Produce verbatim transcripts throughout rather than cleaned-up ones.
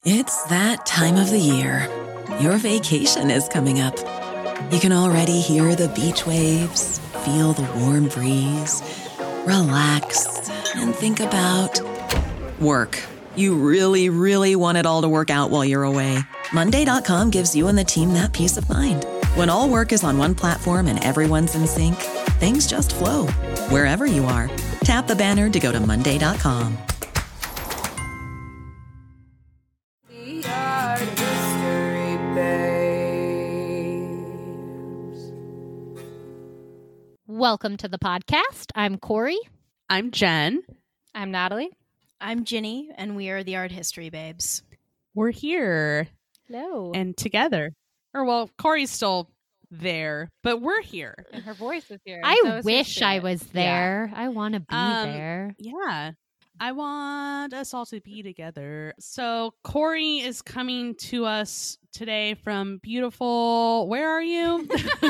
It's that time of the year. Your vacation is coming up. You can already hear the beach waves, feel the warm breeze, relax, and think about work. You really, really want it all to work out while you're away. Monday dot com gives you and the team that peace of mind. When all work is on one platform and everyone's in sync, things just flow. Wherever you are, tap the banner to go to Monday dot com. Welcome to the podcast. I'm Corey. I'm Jen. I'm Natalie. I'm Ginny, and we are the Art History Babes. We're here. Hello. And together. Or, well, Corey's still there, but we're here. And her voice is here. I so is wish I was there. Yeah. I want to be Um, there. Yeah. I want us all to be together. So Corey is coming to us today from beautiful, where are you?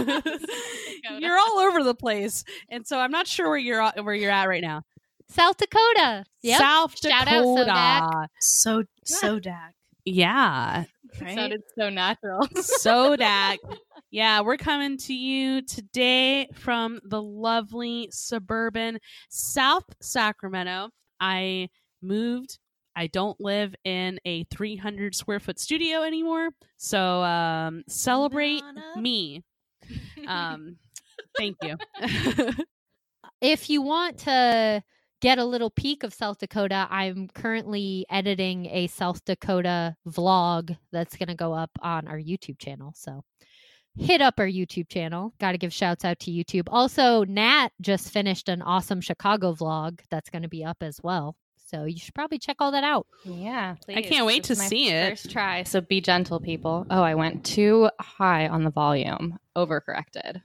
You're all over the place. And so I'm not sure where you're at- where you're at right now. South Dakota. Yep. South Shout Dakota. out So, Sodak. Yeah. It Right? sounded so natural. Sodak. Yeah, we're coming to you today from the lovely suburban South Sacramento. I moved. I don't live in a three hundred square foot studio anymore. So um, celebrate Nana. me. Um, thank you. If you want to get a little peek of South Dakota, I'm currently editing a South Dakota vlog that's going to go up on our YouTube channel. So hit up our YouTube channel. Got to give shouts out to YouTube. Also, Nat just finished an awesome Chicago vlog that's going to be up as well. So you should probably check all that out. Yeah, please. I can't wait This to is my see it. First try. So be gentle, people. Oh, I went too high on the volume. Overcorrected.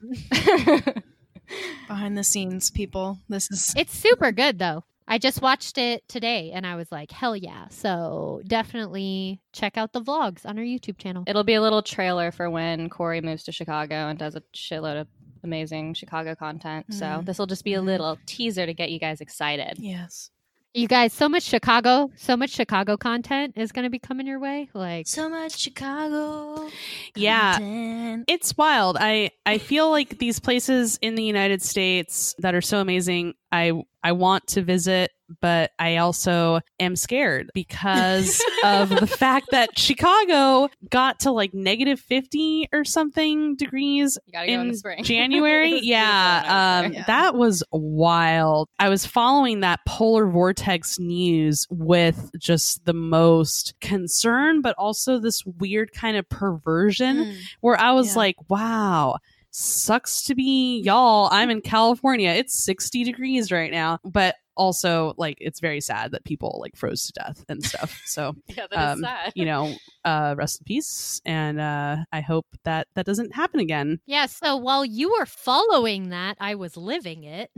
Behind the scenes, people. This is It's super good though. I just watched it today and I was like, hell yeah. So definitely check out the vlogs on our YouTube channel. It'll be a little trailer for when Corey moves to Chicago and does a shitload of amazing Chicago content. So Mhm. this will just be a little teaser to get you guys excited. yes. You guys, so much Chicago, so much Chicago content is going to be coming your way. Like, So much Chicago. Yeah. content. It's wild. I, I feel like these places in the United States that are so amazing, I I want to visit, but I also am scared because of the fact that Chicago got to like negative fifty or something degrees You gotta go in in the spring. January. It's yeah, beautiful out um, there. Yeah. that was wild. I was following that polar vortex news with just the most concern, but also this weird kind of perversion Mm. where I was Yeah. like, wow, sucks to be y'all. I'm in California. It's sixty degrees right now. But also, like, it's very sad that people like froze to death and stuff. So, Yeah, that is um, sad. you know, uh, rest in peace. And uh, I hope that that doesn't happen again. yeah. So while you were following that, I was living it.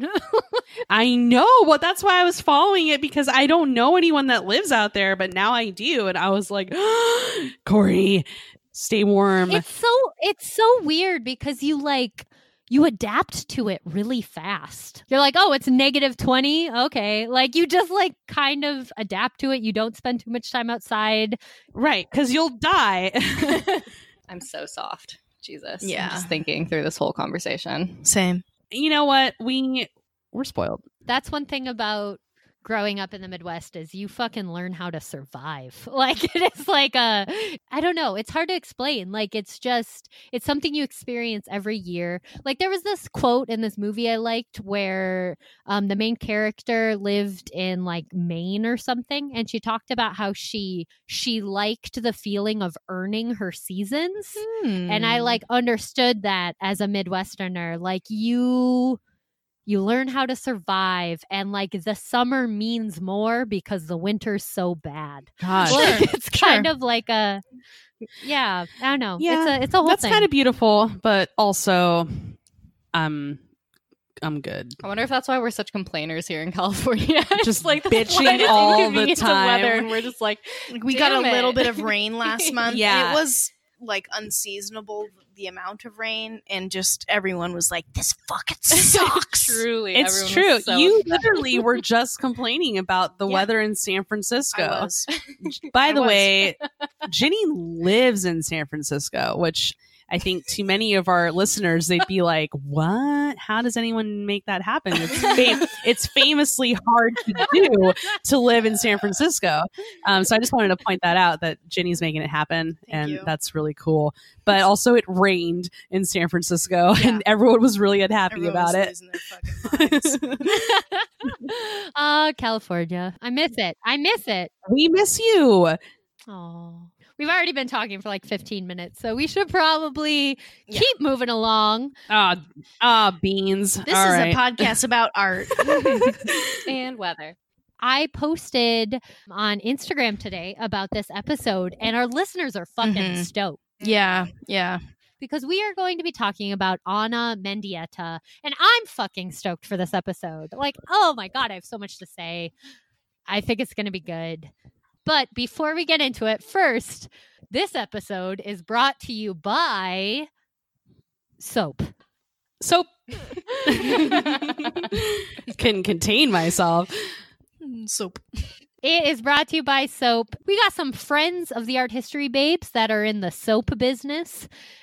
I know. Well, that's why I was following it, because I don't know anyone that lives out there, but now I do. And I was like, Corey, stay warm. it's so, it's so weird because you like, you adapt to it really fast. You're like, oh, it's negative twenty. Okay. Like you just like kind of adapt to it. You don't spend too much time outside. Right. Because you'll die. I'm so soft. Jesus. Yeah. I'm just thinking through this whole conversation. Same. You know what? We, we're spoiled. That's one thing about growing up in the Midwest is you fucking learn how to survive. Like it is like a, I don't know. It's hard to explain. Like it's just, it's something you experience every year. Like there was this quote in this movie I liked where um, the main character lived in like Maine or something. And she talked about how she, she liked the feeling of earning her seasons. And I like understood that as a Midwesterner, like you, you learn how to survive, and like the summer means more because the winter's so bad. Gosh. Like, it's kind Sure. of like a, yeah, I don't know. Yeah, it's a, it's a whole That's thing. kind of beautiful, but also, um, I'm good. I wonder if that's why we're such complainers here in California. Just like that's bitching why it's all the inconvenient to time. weather, and we're just like, Like, we got a Damn little it. bit of rain last month. Yeah. And it was like unseasonable the amount of rain, and just everyone was like, "This fucking sucks." Truly, It's everyone true. was so you upset. literally were just complaining about the Yeah. weather in San Francisco. I was. By I the was. way, Ginny lives in San Francisco, which I think to many of our listeners, they'd be like, what? How does anyone make that happen? It's, fam- it's famously hard to do to live in San Francisco. Um, so I just wanted to point that out, that Ginny's making it happen. Thank and you. that's really cool. But also it rained in San Francisco Yeah. and everyone was really unhappy Everyone about was it. losing their fucking minds. Oh, California. I miss it. I miss it. We miss you. Oh. We've already been talking for like fifteen minutes, so we should probably Yeah. keep moving along. Ah, ah, beans. This All is right. a podcast about art. and weather. I posted on Instagram today about this episode, and our listeners are fucking Mhm. stoked yeah, yeah. because we are going to be talking about Ana Mendieta, and I'm fucking stoked for this episode. Like, oh my God, I have so much to say. I think it's going to be good. But before we get into it, first, this episode is brought to you by soap. Soap. Can contain myself. Mm, Soap. It is brought to you by soap. We got some friends of the art history babes that are in the soap business,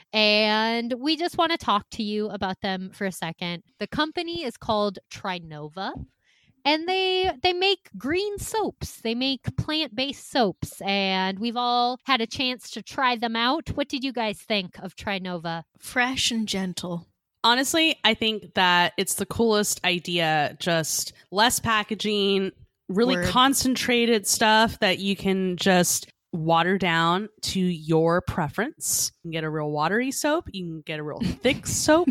and we just want to talk to you about them for a second. The company is called Trinova. And they they make green soaps. They make plant-based soaps, and we've all had a chance to try them out. What did you guys think of Trinova? Fresh and gentle. Honestly, I think that it's the coolest idea. Just less packaging, really Word. concentrated stuff that you can just water down to your preference. You can get a real watery soap. You can get a real thick soap.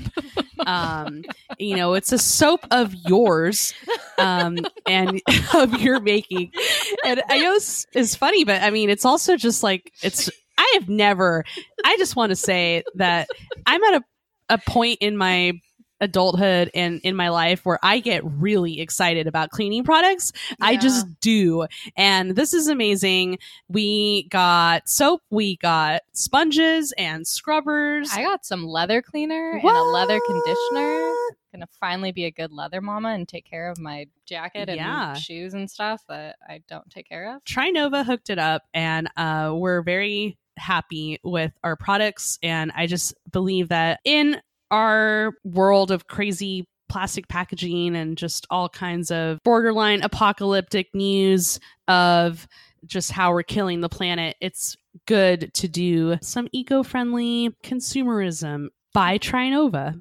Um, you know, it's a soap of yours um, and of your making. And I know it's, it's funny, but I mean, it's also just like, it's, I have never, I just want to say that I'm at a, a point in my adulthood and in my life where I get really excited about cleaning products. I Yeah. just do. And this is amazing. We got soap, we got sponges and scrubbers. I got some leather cleaner and a leather conditioner. Gonna finally be a good leather mama and take care of my jacket and Yeah. shoes and stuff that I don't take care of. Trinova hooked it up, and uh, we're very happy with our products. And I just believe that in our world of crazy plastic packaging and just all kinds of borderline apocalyptic news of just how we're killing the planet, it's good to do some eco-friendly consumerism. Buy Trinova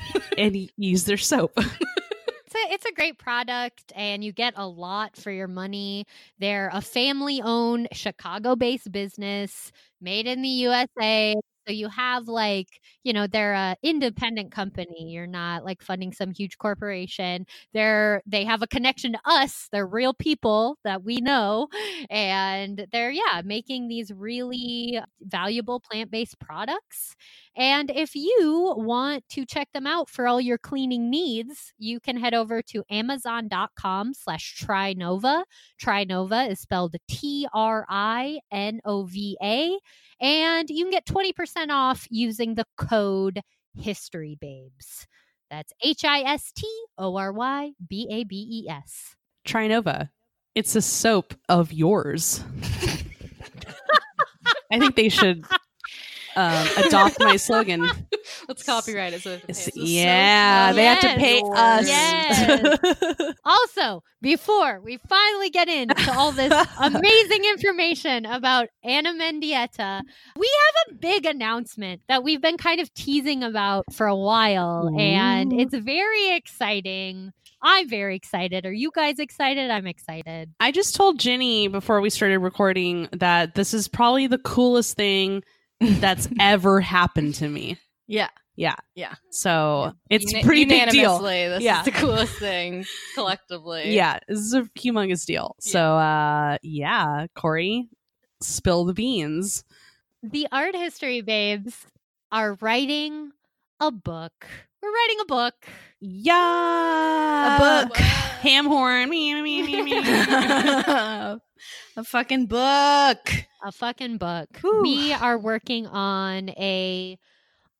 and use their soap. It's a, it's a great product, and you get a lot for your money. They're a family-owned, Chicago-based business made in the U S A. So you have like, you know, they're a independent company. You're not like funding some huge corporation. They're they have a connection to us. They're real people that we know. And they're, yeah, making these really valuable plant-based products. And if you want to check them out for all your cleaning needs, you can head over to amazon.com slash Trinova. Trinova is spelled T R I N O V A. And you can get twenty percent off using the code HistoryBabes. That's H I S T O R Y B A B E S. Trinova. It's a soap of yours. I think they should um, adopt my slogan. Let's copyright it. So they have to It's- pay us. yeah, they have to Yes. pay us. Yes. Also, before we finally get into all this amazing information about Ana Mendieta, we have a big announcement that we've been kind of teasing about for a while, and Ooh. it's very exciting. I'm very excited. Are you guys excited? I'm excited. I just told Ginny before we started recording that this is probably the coolest thing that's ever happened to me. Yeah. Yeah. Yeah. So it's a Una- pretty big deal. unanimously, This Yeah. is the coolest thing collectively. Yeah, this is a humongous deal. So, uh, yeah, Corey, spill the beans. The art history babes are writing a book. We're writing a book. Yeah, A book. Ham horn. Me, me, me, me. A fucking book. A fucking book. Whew. We are working on a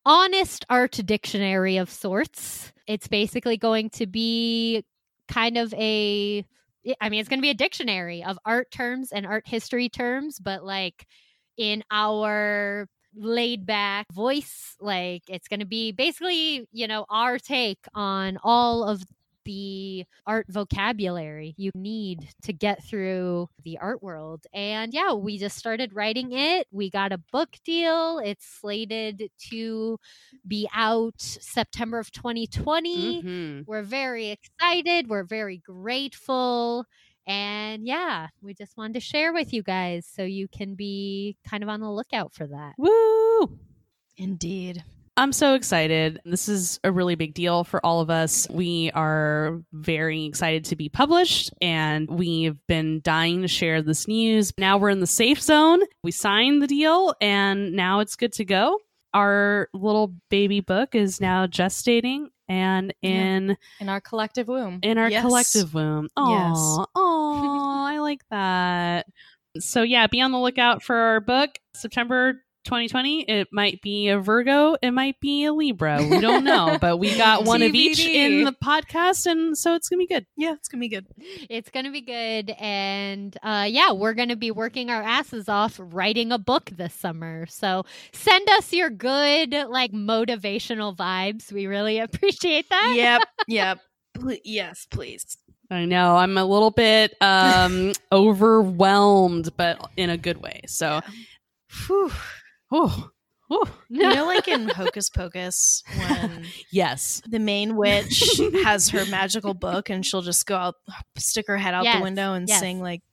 honest art dictionary of sorts. It's basically going to be kind of a, I mean, it's going to be a dictionary of art terms and art history terms, but like in our laid back voice. Like it's going to be basically, you know, our take on all of the art vocabulary you need to get through the art world. And yeah, we just started writing it. We got a book deal. It's slated to be out September of twenty twenty. Mm-hmm. We're very excited. We're very grateful. And yeah, we just wanted to share with you guys so you can be kind of on the lookout for that. Woo! Indeed. I'm so excited. This is a really big deal for all of us. We are very excited to be published, and we've been dying to share this news. Now we're in the safe zone. We signed the deal, and now it's good to go. Our little baby book is now gestating and in yeah. in our collective womb. In our yes. collective womb. Oh, yes. oh, I like that. So yeah, be on the lookout for our book, September twenty twenty. It might be a Virgo, it might be a Libra. We don't know, but we got one of each in the podcast, and so it's gonna be good. Yeah, it's gonna be good. It's gonna be good, and uh, yeah, we're gonna be working our asses off writing a book this summer. So send us your good, like motivational vibes. We really appreciate that. Yep, yep. Ple- yes, please. I know I'm a little bit um overwhelmed, but in a good way. So. Whew. Oh, oh. You know, like in Hocus Pocus, when yes, the main witch has her magical book and she'll just go out, stick her head out yes, the window and yes. sing like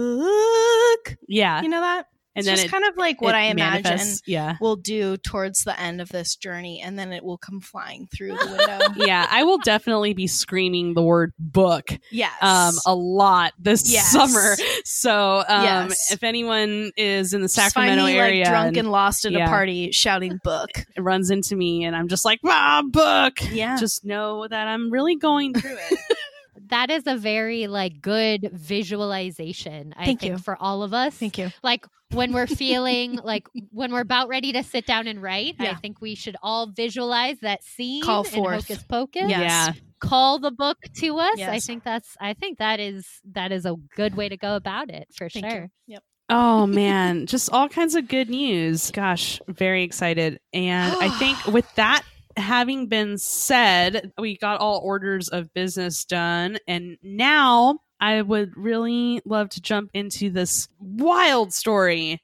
book. Yeah, you know that? And it's then just it, kind of like what I imagine yeah. we'll do towards the end of this journey, and then it will come flying through the window. Yeah, I will definitely be screaming the word book yes. um, a lot this yes. summer. So um, yes. if anyone is in the just Sacramento find me, area, like, drunk and, and lost at yeah. a party shouting book, it runs into me and I'm just like, ah, book. Yeah. Just know that I'm really going through it. That is a very like good visualization, I Thank think, you. for all of us. Thank you. Like when we're feeling like when we're about ready to sit down and write, Yeah. I think we should all visualize that scene. Call in forth. Hocus Pocus. Yes. Yeah. Call the book to us. Yes. I think that's I think that is that is a good way to go about it for Thank sure. you. Yep. Oh man, just all kinds of good news. Gosh, very excited. And I think with that having been said, we got all orders of business done, and now I would really love to jump into this wild story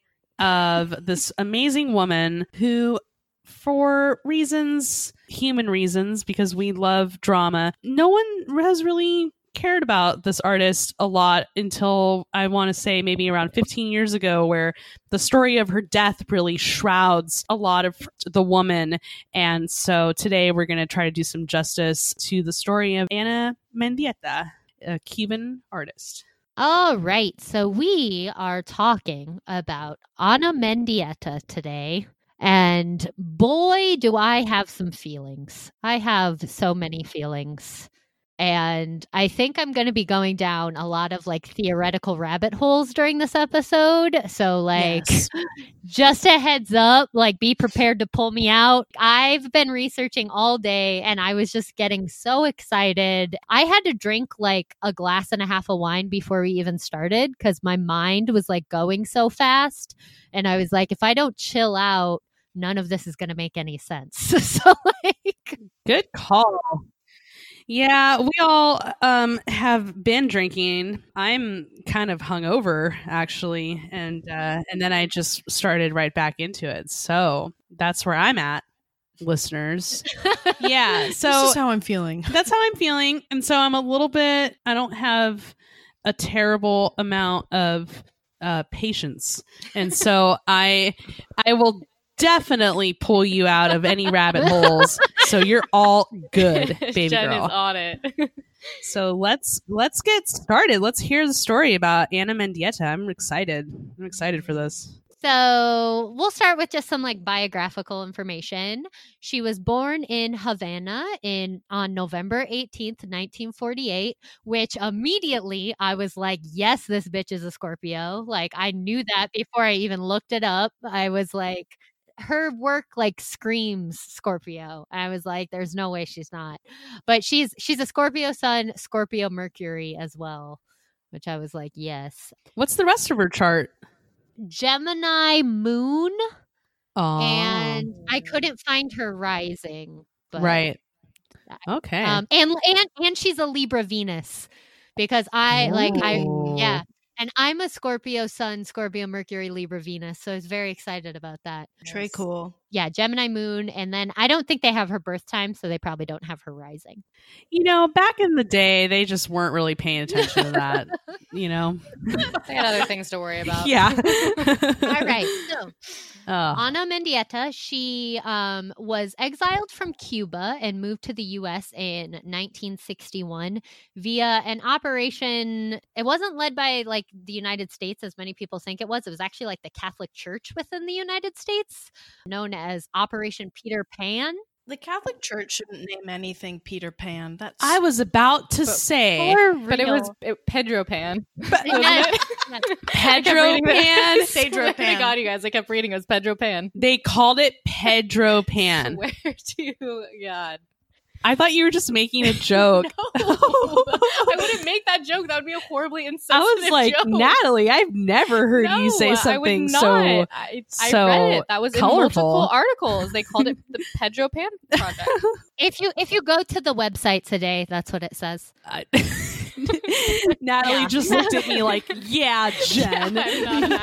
of this amazing woman who, for reasons, human reasons, because we love drama, no one has really cared about this artist a lot until I want to say maybe around fifteen years ago, where the story of her death really shrouds a lot of the woman. And so today we're going to try to do some justice to the story of Ana Mendieta, a Cuban artist. All right. So we are talking about Ana Mendieta today. And boy, do I have some feelings. I have so many feelings. And I think I'm going to be going down a lot of like theoretical rabbit holes during this episode. So like Yes. just a heads up, like be prepared to pull me out. I've been researching all day and I was just getting so excited. I had to drink like a glass and a half of wine before we even started because my mind was like going so fast. And I was like, if I don't chill out, none of this is going to make any sense. So like, good call. Yeah, we all um, have been drinking. I'm kind of hungover, actually, and uh, and then I just started right back into it. So that's where I'm at, listeners. Yeah, so this is how I'm feeling. that's how I'm feeling, and so I'm a little bit. I don't have a terrible amount of uh, patience, and so I I will definitely pull you out of any rabbit holes, so you're all good, baby Jen girl. is on it. So let's let's get started. Let's hear the story about Ana Mendieta. I'm excited. I'm excited for this. So we'll start with just some like biographical information. She was born in Havana in on November eighteenth, nineteen forty-eight, which immediately I was like, yes, this bitch is a Scorpio. Like I knew that before I even looked it up. I was like, her work like screams Scorpio. I was like, there's no way she's not. But she's she's a Scorpio sun, Scorpio Mercury as well, which I was like, yes. What's the rest of her chart? Gemini moon. Oh. And I couldn't find her rising. But, right. Okay. Um, and and and she's a Libra Venus because I like I yeah. And I'm a Scorpio sun, Scorpio Mercury, Libra Venus. So I was very excited about that. Very cool. Yeah, Gemini moon. And then I don't think they have her birth time, so they probably don't have her rising. You know, back in the day, they just weren't really paying attention to that. You know, they had other things to worry about. Yeah. All right. So oh. Ana Mendieta, she um, was exiled from Cuba and moved to the U S in nineteen sixty-one via an operation. It wasn't led by like the United States, as many people think it was. It was actually like the Catholic Church within the United States, known as Operation Peter Pan. The Catholic Church shouldn't name anything Peter Pan. That's I was about to But- say But it was it, Pedro Pan. But- Yes. Yes. Pedro Pan. Pedro Oh Pan. my God, you guys! I kept reading it was Pedro Pan. They called it Pedro Pan. Swear to God. I thought you were just making a joke. No, I wouldn't make that joke. That would be a horribly insensitive I was like, joke. Natalie, I've never heard No, you say I would something not. so I, I so read it. That was colorful. in multiple articles. They called it the Pedro Pan Project. If you if you go to the website today, that's what it says. I- Natalie Yeah. just looked at me like, yeah, Jen. Yeah, I'm not an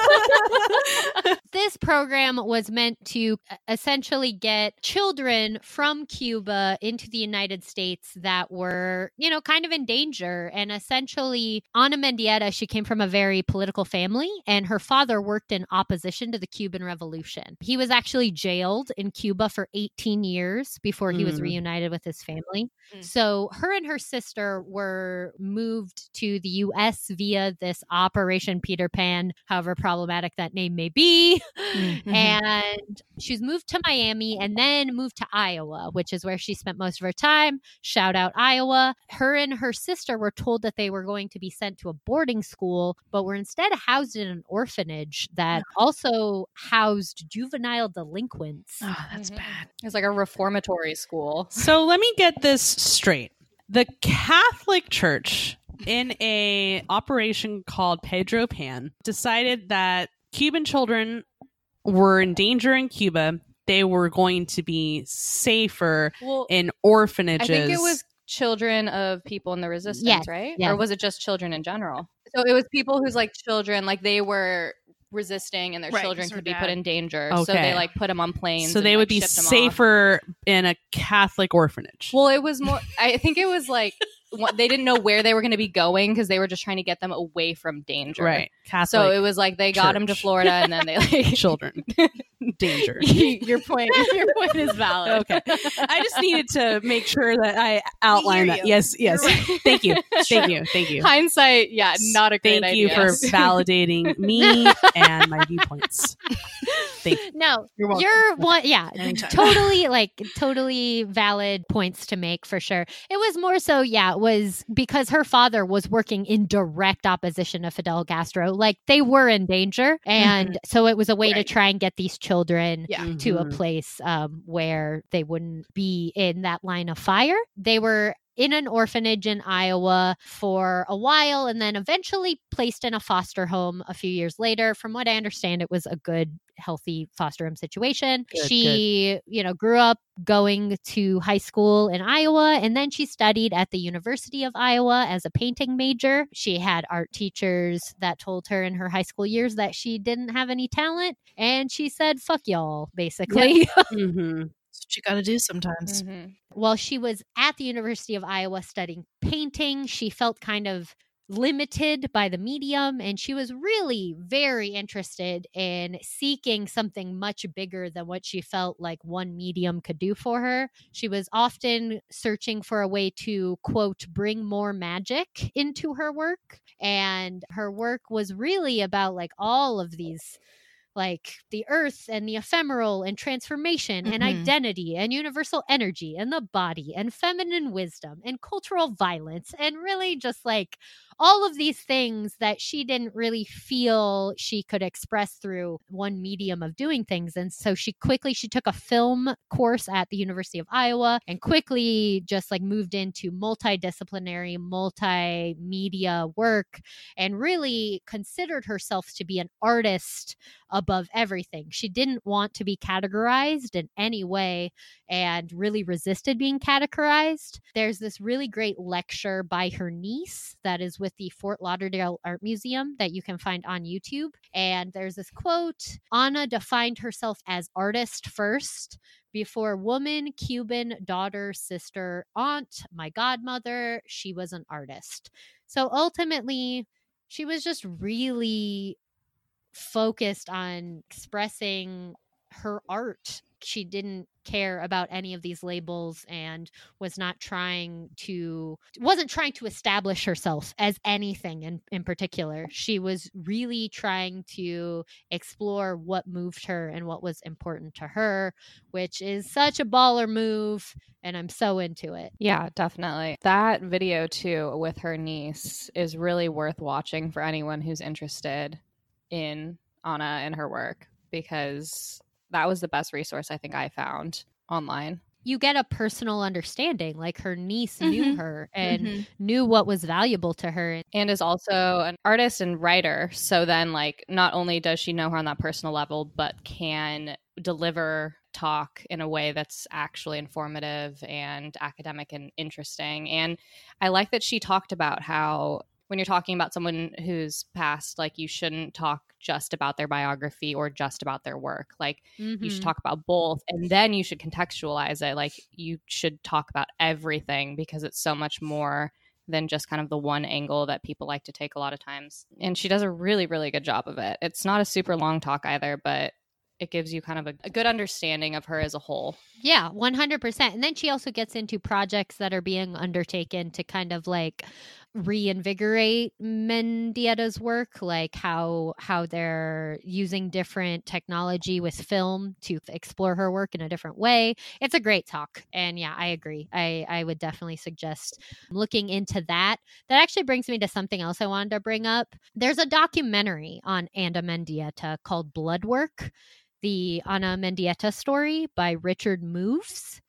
asshole. This program was meant to uh, essentially get children from Cuba into the United States that were, you know, kind of in danger. And essentially, Ana Mendieta, she came from a very political family, and her father worked in opposition to the Cuban Revolution. He was actually jailed in Cuba for eighteen years before he was Mm. reunited with his family. Mm. So her and her sister were moved to the U S via this Operation Peter Pan, however problematic that name may be. Mhm. And she was moved to Miami and then moved to Iowa, which is where she spent most of her time. Shout out Iowa. Her and her sister were told that they were going to be sent to a boarding school, but were instead housed in an orphanage that also housed juvenile delinquents. Oh, that's Mhm. bad. It's like a reformatory school. So let me get this straight. The Catholic Church, in a operation called Pedro Pan, decided that Cuban children were in danger in Cuba. They were going to be safer Well, in orphanages. I think it was children of people in the resistance, Yes, right? yes. Or was it just children in general? So it was people whose like children, like they were resisting and their Right, children 'cause could her be put dad- in danger. So Okay. they like put them on planes. so and, they like, would be shipped 'em off. safer in a Catholic orphanage. Well, it was more, I think it was like, what, they didn't know where they were going to be going because they were just trying to get them away from danger. right. Catholic So it was like they got them to church. Florida and then they like children. Danger. your point. Your point is valid. Okay. I just needed to make sure that I outlined hear that. you. Yes, yes. You're right. Thank you. Thank you. Thank you. Hindsight, yeah, not a great Thank you idea. for validating me and my viewpoints. Thank you. No, You're welcome. you're one. Yeah, Anytime. totally, like totally valid points to make for sure. It was more so, yeah, it was because her father was working in direct opposition to Fidel Castro. Like they were in danger, and so it was a way Right. to try and get these children Yeah. to a Mhm. place um, where they wouldn't be in that line of fire. They were in an orphanage in Iowa for a while and then eventually placed in a foster home a few years later. From what I understand, it was a good, healthy foster home situation. Good, she, you know, grew up going to high school in Iowa, and then she studied at the University of Iowa as a painting major. She had art teachers that told her in her high school years that she didn't have any talent, and she said, fuck y'all, basically. Mhm. That's what you got to do sometimes. Mhm. While she was at the University of Iowa studying painting, she felt kind of limited by the medium, and she was really very interested in seeking something much bigger than what she felt like one medium could do for her. She was often searching for a way to, quote, bring more magic into her work, and her work was really about like all of these, like the earth and the ephemeral and transformation and Mhm. identity and universal energy and the body and feminine wisdom and cultural violence and really just like all of these things that she didn't really feel she could express through one medium of doing things. And so she quickly, she took a film course at the University of Iowa and quickly just like moved into multidisciplinary, multimedia work and really considered herself to be an artist above everything. She didn't want to be categorized in any way and really resisted being categorized. There's this really great lecture by her niece that is with the Fort Lauderdale Art Museum that you can find on YouTube. And there's this quote, Anna defined herself as artist first, before woman, Cuban, daughter, sister, aunt, my godmother, she was an artist. So ultimately, she was just really focused on expressing her art. She didn't care about any of these labels and was not trying to wasn't trying to establish herself as anything in, in particular. She was really trying to explore what moved her and what was important to her, which is such a baller move, and I'm so into it. Yeah, definitely. That video too with her niece is really worth watching for anyone who's interested in Anna and her work, because that was the best resource I think I found online. You get a personal understanding. Like her niece Mm-hmm. knew her and Mhm. knew what was valuable to her. And is also an artist and writer. So then, like, not only does she know her on that personal level, but can deliver talk in a way that's actually informative and academic and interesting. And I like that she talked about how when you're talking about someone who's passed, like, you shouldn't talk just about their biography or just about their work. Like, Mm-hmm. you should talk about both, and then you should contextualize it. Like, you should talk about everything, because it's so much more than just kind of the one angle that people like to take a lot of times. And she does a really, really good job of it. It's not a super long talk either, but it gives you kind of a, a good understanding of her as a whole. Yeah, one hundred percent. And then she also gets into projects that are being undertaken to kind of like reinvigorate Mendietta's work, like how how they're using different technology with film to explore her work in a different way. It's a great talk. And yeah, I agree. I, I would definitely suggest looking into that. That actually brings me to something else I wanted to bring up. There's a documentary on Anna Mendieta called Bloodwork, the Anna Mendieta story by Richard Moves.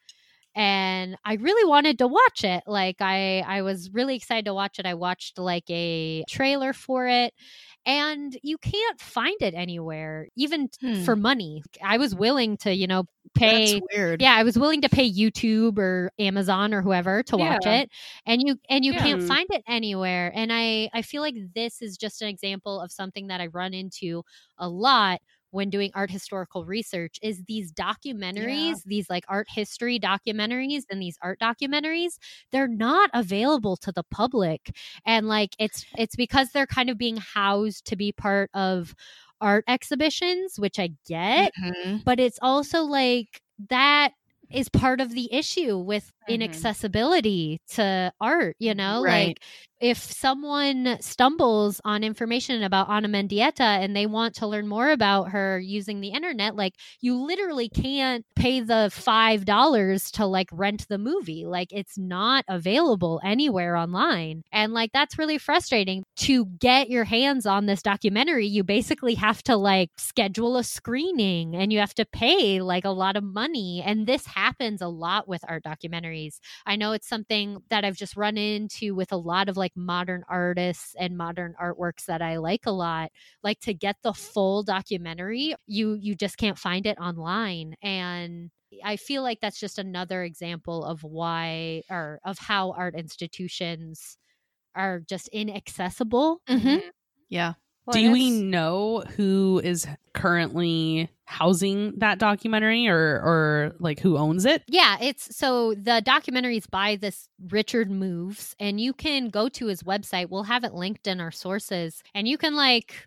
And I really wanted to watch it. Like I, I was really excited to watch it. I watched like a trailer for it, and you can't find it anywhere, even Hmm. for money. I was willing to, you know, pay. That's weird. Yeah, I was willing to pay YouTube or Amazon or whoever to watch Yeah. it, and you and you Yeah. can't find it anywhere. And I, I feel like this is just an example of something that I run into a lot when doing art historical research, is these documentaries, Yeah. these like art history documentaries and these art documentaries, they're not available to the public. And like it's it's because they're kind of being housed to be part of art exhibitions, which I get, Mhm. but it's also like that is part of the issue with Mhm. inaccessibility to art, you know? Right. Like if someone stumbles on information about Anna Mendieta and they want to learn more about her using the internet, like you literally can't pay the five dollars to like rent the movie. Like it's not available anywhere online. And like that's really frustrating. To get your hands on this documentary, you basically have to like schedule a screening and you have to pay like a lot of money. And this happens a lot with art documentaries. I know it's something that I've just run into with a lot of like modern artists and modern artworks that I like a lot. Like to get the full documentary, you you just can't find it online. And I feel like that's just another example of why or of how art institutions are just inaccessible. Mhm. Yeah. Well, Do and we it's- know who is currently housing that documentary, or or like who owns it? Yeah, it's so the documentary is by this Richard Moves, and you can go to his website. We'll have it linked in our sources, and you can like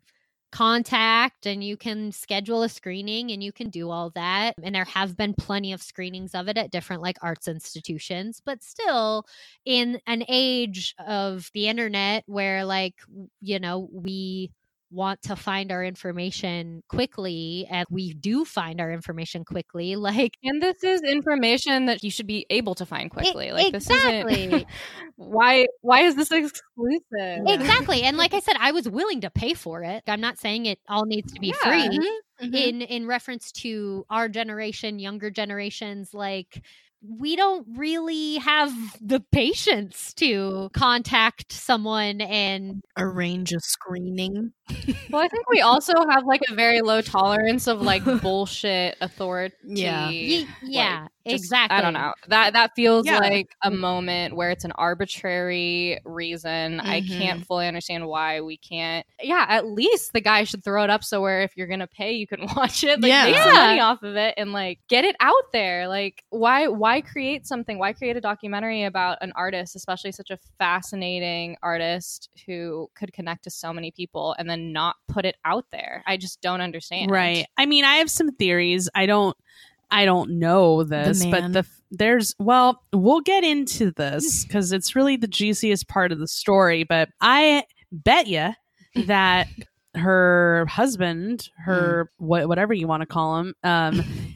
contact and you can schedule a screening and you can do all that. And there have been plenty of screenings of it at different like arts institutions, but still in an age of the internet where like, you know, we want to find our information quickly, and we do find our information quickly, like, and this is information that you should be able to find quickly. It, like exactly. This isn't, why why is this exclusive? Exactly. And like I said, I was willing to pay for it. I'm not saying it all needs to be Yeah. free. Mm-hmm. Mm-hmm. In in reference to our generation, younger generations, like, we don't really have the patience to contact someone and Arrange a screening. Well, I think we also have like a very low tolerance of like bullshit authority. Yeah. Ye- yeah, Just- exactly. I don't know. That that feels Yeah. like a moment where it's an arbitrary reason. I Mhm. can't fully understand why we can't. Yeah, at least the guy should throw it up so where if you're gonna pay, you can watch it. Like, Yeah. make some Yeah. money off of it and like get it out there. Like, why why create something? Why create a documentary about an artist, especially such a fascinating artist who could connect to so many people, and then not put it out there? I just don't understand. Right. I mean, I have some theories. I don't I don't know this, The but man. the there's well, we'll get into this because it's really the juiciest part of the story, but I bet you that her husband, her wha- whatever you want to call him, um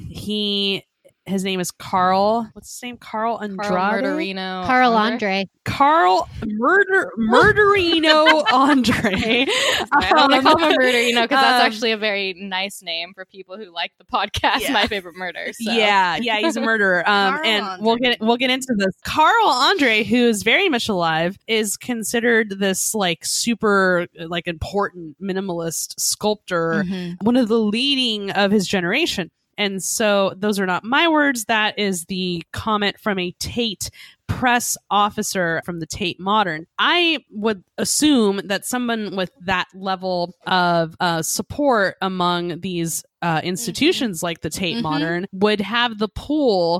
he his name is Carl. What's his name? Carl Andrade. Carl Murderino. Carl Andre? Andre. Carl Murder Murderino Andre. I don't want to Um, call him a murder, you know, because that's um, actually a very nice name for people who like the podcast. Yeah. My Favorite Murder. So. Yeah, yeah, he's a murderer. Um, Carl and Andre. we'll get we'll get into this. Carl Andre, who is very much alive, is considered this like super like important minimalist sculptor, Mhm. one of the leading of his generation. And so those are not my words. That is the comment from a Tate press officer from the Tate Modern. I would assume that someone with that level of uh, support among these uh, institutions like the Tate Mhm. Modern would have the pull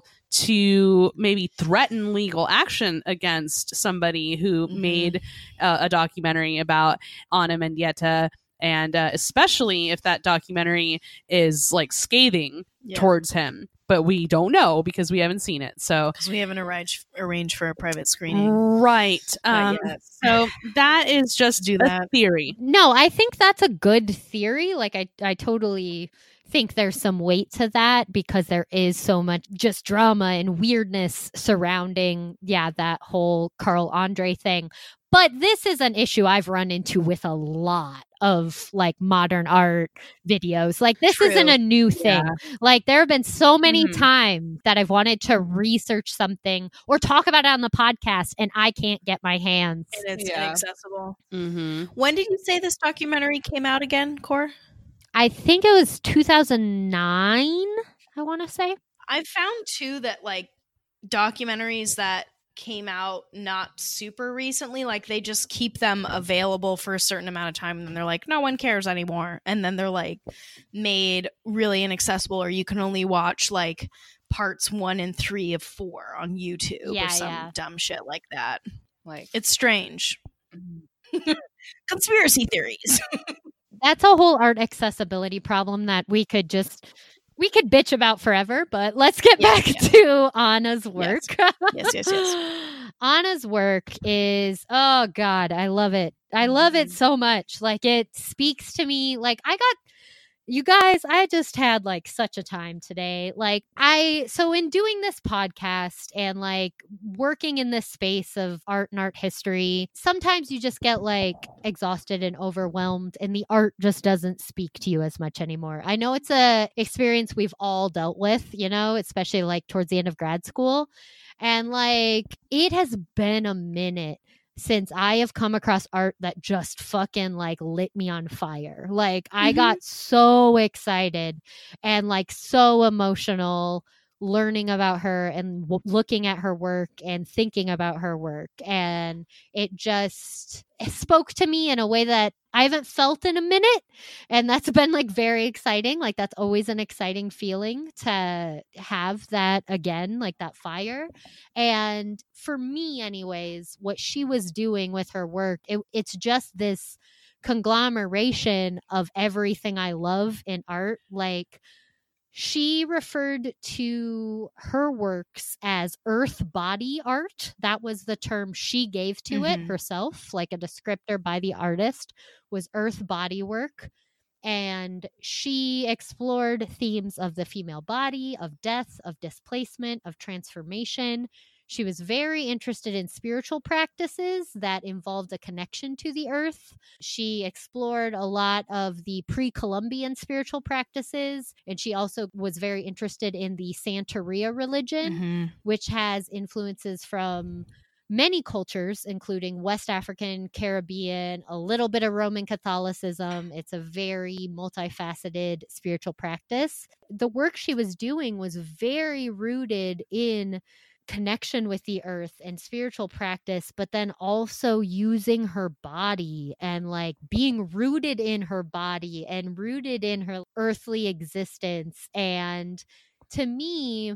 to maybe threaten legal action against somebody who Mhm. made uh, a documentary about Ana Mendieta. And uh, especially if that documentary is like scathing Yeah. towards him, but we don't know because we haven't seen it. So Because we haven't arranged arranged for a private screening. right, Not um, yet. so that is just Do a that. theory. No, I think that's a good theory. Like, I, I totally think there's some weight to that because there is so much just drama and weirdness surrounding, yeah, that whole Carl Andre thing. But this is an issue I've run into with a lot of like modern art videos. Like, this True. isn't a new thing. Like, there have been so many Mhm. times that I've wanted to research something or talk about it on the podcast, and I can't get my hands. And it's Yeah. inaccessible. Mm-hmm. When did you say this documentary came out again, Cor? I think it was two thousand nine, I want to say. I found too that like documentaries that came out not super recently, like they just keep them available for a certain amount of time and then they're like, no one cares anymore. And then they're like made really inaccessible, or you can only watch like parts one and three of four on YouTube Yeah, or some yeah. dumb shit like that. Like, It's strange. Conspiracy theories. That's a whole art accessibility problem that we could just we could bitch about forever, but let's get Yeah, back yeah. to Anna's work. Yes, yes, yes. Anna's work is, oh God, I love it. I love it Mhm. so much. Like, it speaks to me. Like, I got, you guys, I just had like such a time today. Like, I, so in doing this podcast and like working in this space of art and art history, sometimes you just get like exhausted and overwhelmed, and the art just doesn't speak to you as much anymore. I know it's a experience we've all dealt with, you know, especially like towards the end of grad school. And like, it has been a minute since I have come across art that just fucking like lit me on fire. Like, I Mhm. got so excited and like so emotional learning about her and w- looking at her work and thinking about her work. And it just it spoke to me in a way that I haven't felt in a minute. And that's been like very exciting. Like, that's always an exciting feeling to have that again, like that fire. And for me, anyways, what she was doing with her work, it, it's just this conglomeration of everything I love in art. Like, She referred to her works as earth body art. That was the term she gave to it Mhm. herself, like a descriptor by the artist was earth body work. And she explored themes of the female body, of death, of displacement, of transformation. She was very interested in spiritual practices that involved a connection to the earth. She explored a lot of the pre-Columbian spiritual practices, and she also was very interested in the Santeria religion, Mhm. which has influences from many cultures, including West African, Caribbean, a little bit of Roman Catholicism. It's a very multifaceted spiritual practice. The work she was doing was very rooted in connection with the earth and spiritual practice, but then also using her body and like being rooted in her body and rooted in her earthly existence. And to me,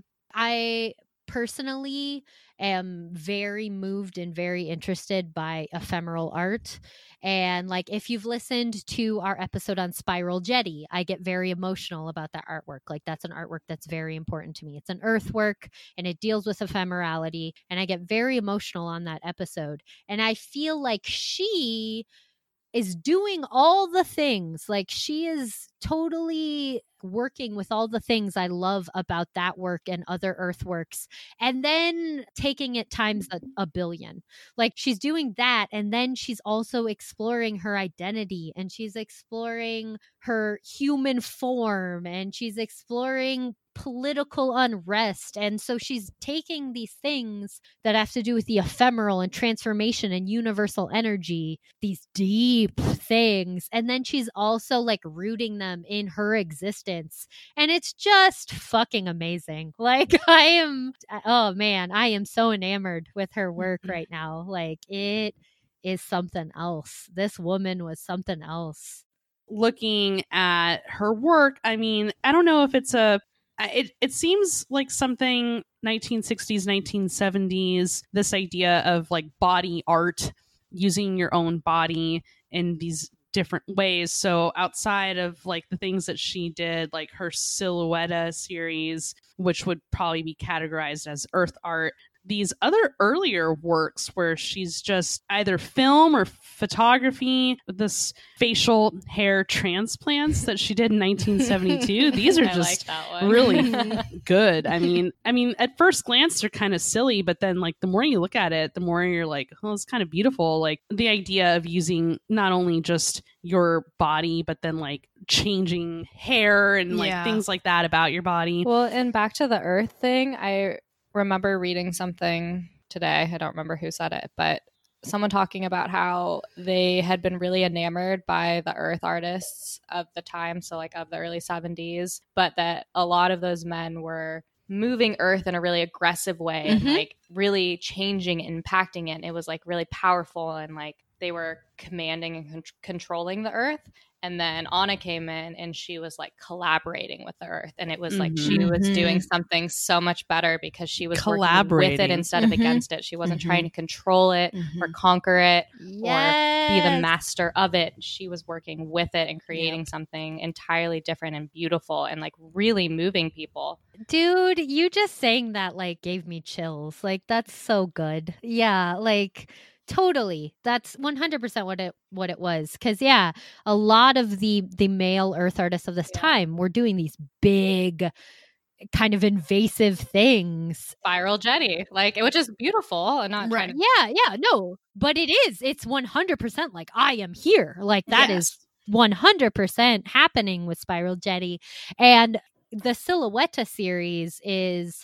I personally am very moved and very interested by ephemeral art. And like if you've listened to our episode on Spiral Jetty, I get very emotional about that artwork. Like that's an artwork that's very important to me. It's an earthwork and it deals with ephemerality, and I get very emotional on that episode. And I feel like she is doing all the things. Like she is totally working with all the things I love about that work and other earthworks, and then taking it times a, a billion. Like she's doing that, and then she's also exploring her identity, and she's exploring her human form, and she's exploring political unrest. And so she's taking these things that have to do with the ephemeral and transformation and universal energy, these deep things, and then she's also like rooting them in her existence. And it's just fucking amazing. Like I am, oh man, I am so enamored with her work right now. Like it is something else. This woman was something else. Looking at her work, I mean, I don't know if it's a It it seems like something nineteen sixties, nineteen seventies, this idea of like body art, using your own body in these different ways. So outside of like the things that she did, like her Silhouette series, which would probably be categorized as earth art, these other earlier works where she's just either film or photography with this facial hair transplants that she did in nineteen seventy-two. These are I just like that one. really good. I mean, I mean, at first glance, they're kind of silly, but then like the more you look at it, the more you're like, oh, it's kind of beautiful. Like the idea of using not only just your body, but then like changing hair and like Yeah. things like that about your body. Well, and back to the earth thing, I remember reading something today. I don't remember who said it, but someone talking about how they had been really enamored by the earth artists of the time, so like of the early seventies, but that a lot of those men were moving earth in a really aggressive way and Mhm. like really changing and impacting it. And it was like really powerful, and like they were commanding and con- controlling the earth. And then Anna came in and she was like collaborating with the earth. And it was like she was Mhm. doing something so much better because she was working with Collaborating. it instead of Mhm. against it. She wasn't Mhm. trying to control it or Mhm. conquer it Yes. or be the master of it. She was working with it and creating something entirely different and beautiful and like really moving people. Dude, you just saying that like gave me chills. Like that's so good. Yeah, like totally. That's one hundred percent what it what it was. Cuz yeah, a lot of the the male earth artists of this Yeah. time were doing these big kind of invasive things. Spiral jetty, like it was just beautiful and not Right. trying to. Yeah, yeah, no. But it is. It's one hundred percent like I am here. Like that is Yes. one hundred percent happening with Spiral Jetty. And the Silhouette series is,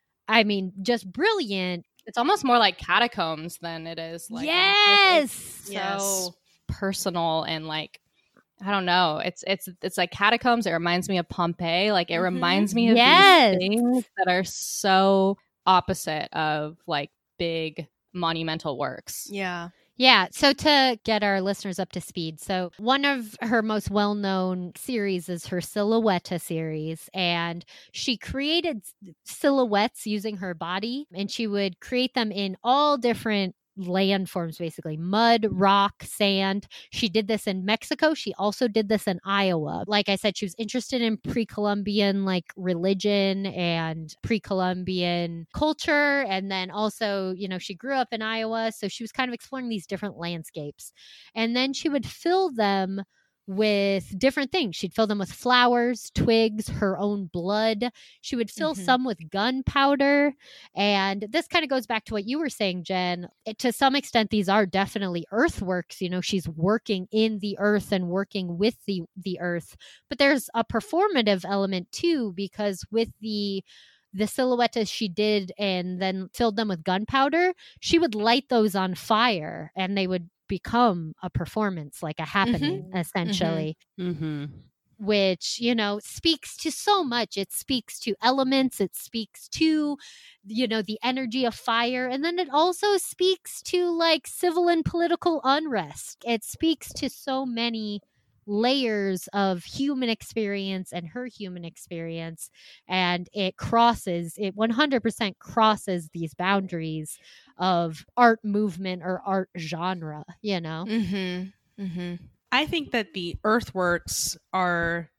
I mean, just brilliant. It's almost more like catacombs than it is like yes. so Yes. personal and like I don't know. It's it's it's like catacombs. It reminds me of Pompeii. Like it Mhm. reminds me of Yes. these things that are so opposite of like big monumental works. Yeah. Yeah. So to get our listeners up to speed, so one of her most well-known series is her Silhouette series, and she created s- silhouettes using her body, and she would create them in all different landforms, basically mud, rock, sand. She did this in Mexico. She also did this in Iowa. Like I said, she was interested in pre-Columbian like religion and pre-Columbian culture. And then also, you know, she grew up in Iowa. So she was kind of exploring these different landscapes. And then she would fill them with different things. She'd fill them with flowers, twigs, her own blood. She would fill Mhm. some with gunpowder. And this kind of goes back to what you were saying, Jen. It, to some extent, these are definitely earthworks. You know, she's working in the earth and working with the, the earth. But there's a performative element too, because with the the silhouettes she did and then filled them with gunpowder, she would light those on fire and they would become a performance, like a happening, essentially. Mm-hmm. Which, you know, speaks to so much. It speaks to elements. It speaks to, you know, the energy of fire. And then it also speaks to like civil and political unrest. It speaks to so many layers of human experience and her human experience. And it crosses, it one hundred percent crosses these boundaries of art movement or art genre, you know? Mm-hmm. Mm-hmm. I think that the earthworks are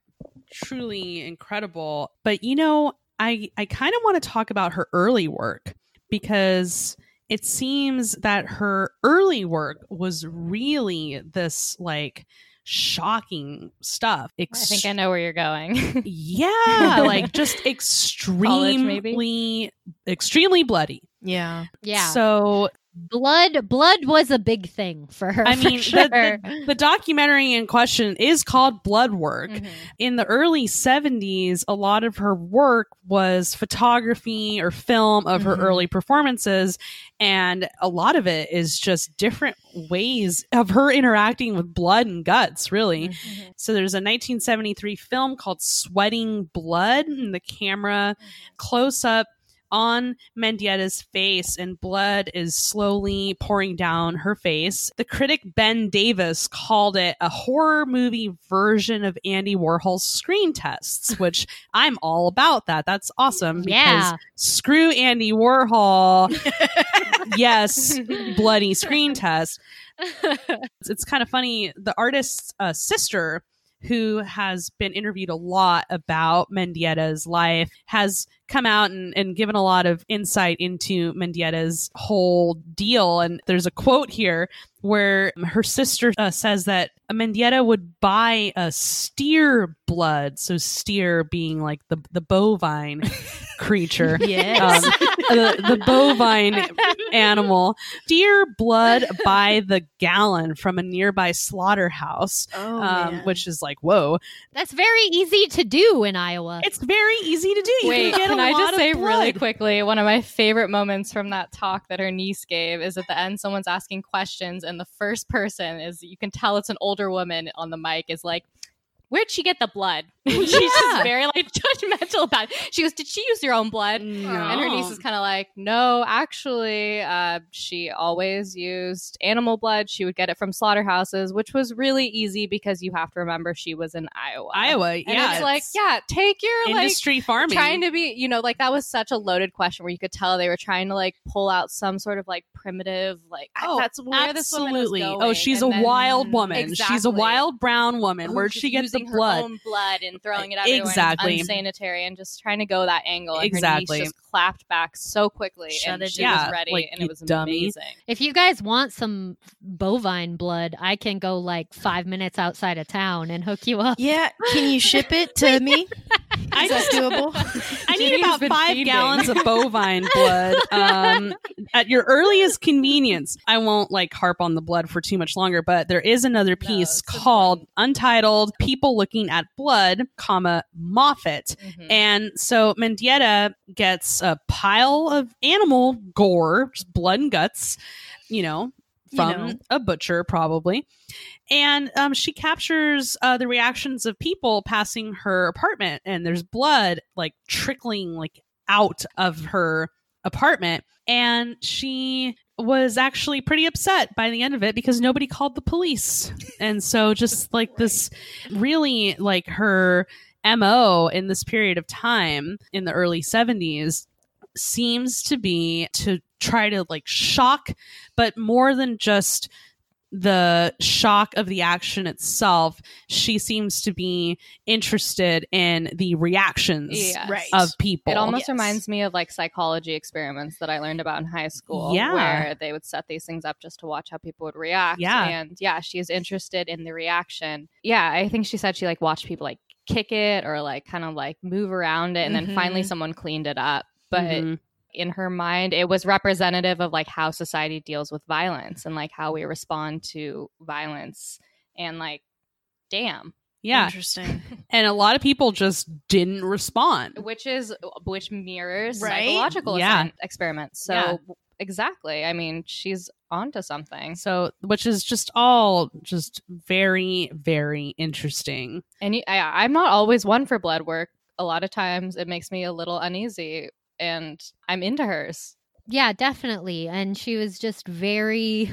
truly incredible. But, you know, I, I kind of want to talk about her early work because it seems that her early work was really this like shocking stuff. Ex- I think I know where you're going. yeah, like just College, extremely, maybe? extremely bloody. Yeah. Yeah. So blood blood was a big thing for her. I for mean, sure. the, the, the documentary in question is called Blood Work. Mhm. In the early seventies, a lot of her work was photography or film of her Mhm. early performances. And a lot of it is just different ways of her interacting with blood and guts, really. Mhm. So there's a nineteen seventy-three film called Sweating Blood, and the camera close up on Mendietta's face, and blood is slowly pouring down her face. The critic Ben Davis called it a horror movie version of Andy Warhol's Screen Tests, which I'm all about that. That's awesome because Yeah. screw Andy Warhol. Yes, bloody screen test. It's, it's kind of funny. The artist's uh, sister, who has been interviewed a lot about Mendietta's life, has come out and, and given a lot of insight into Mendietta's whole deal. And there's a quote here where her sister uh, says that Mendietta would buy a steer blood, so steer being like the, the bovine creature. Yes. Um, the, the bovine animal, steer blood by the gallon from a nearby slaughterhouse, Oh, um, man. which is like, whoa. That's very easy to do in Iowa. It's very easy to do. You Wait, can get can a I lot just of say really blood. quickly, one of my favorite moments from that talk that her niece gave is at the end, someone's asking questions, and the first person is, you can tell it's an older woman on the mic, is like, where'd she get the blood? She's just very like judgmental about it. She goes, did she use your own blood? No. And her niece is kind of like, no, actually, uh, she always used animal blood. She would get it from slaughterhouses, which was really easy because you have to remember she was in Iowa. Iowa, And yeah. it's like, yeah, take your like industry farming. trying to be, you know, like that was such a loaded question where you could tell they were trying to like pull out some sort of like primitive, like Oh, that's where this woman was absolutely. going. Oh, she's And a then- wild woman. She's a Exactly. wild brown woman. Who's Where'd just she get the using her blood? own blood and throwing it everywhere. Exactly. And it's unsanitary and just trying to go that angle. And Exactly. her niece just clapped back so quickly, Shut and it she down. was Yeah, ready, like, and you it was dummy. amazing. If you guys want some bovine blood, I can go like five minutes outside of town and hook you up. Yeah. Can you ship it to me? I Is that just doable? I need Judy's about been five feeding. gallons of bovine blood um, at your earliest convenience. I won't like harp on the blood for too much longer, but there is another piece it's called Untitled People Looking at Blood, comma, Moffat. Mhm. And so Mendietta gets a pile of animal gore, just blood and guts, you know, You from know. a butcher probably. And um, she captures uh, the reactions of people passing her apartment, and there's blood like trickling like out of her apartment. And she was actually pretty upset by the end of it because nobody called the police. And so just like this really like her M O in this period of time in the early seventies seems to be to try to like shock, but more than just the shock of the action itself, she seems to be interested in the reactions Yes. Right. of people. It almost Yes. reminds me of like psychology experiments that I learned about in high school, Yeah. where they would set these things up just to watch how people would react. Yeah. And yeah, she's interested in the reaction. Yeah, I think she said she like watched people like kick it or like kind of like move around it, and then finally Mhm. someone cleaned it up. But Mhm. in her mind, it was representative of like how society deals with violence and like how we respond to violence. And like, damn. yeah. Interesting. And a lot of people just didn't respond. Which is which mirrors Right? psychological Yeah. ascent- experiments. So Yeah. exactly. I mean, she's onto something. So, which is just all just very, very interesting. And you, I, I'm not always one for blood work. A lot of times it makes me a little uneasy, and I'm into hers. Yeah, definitely. And she was just very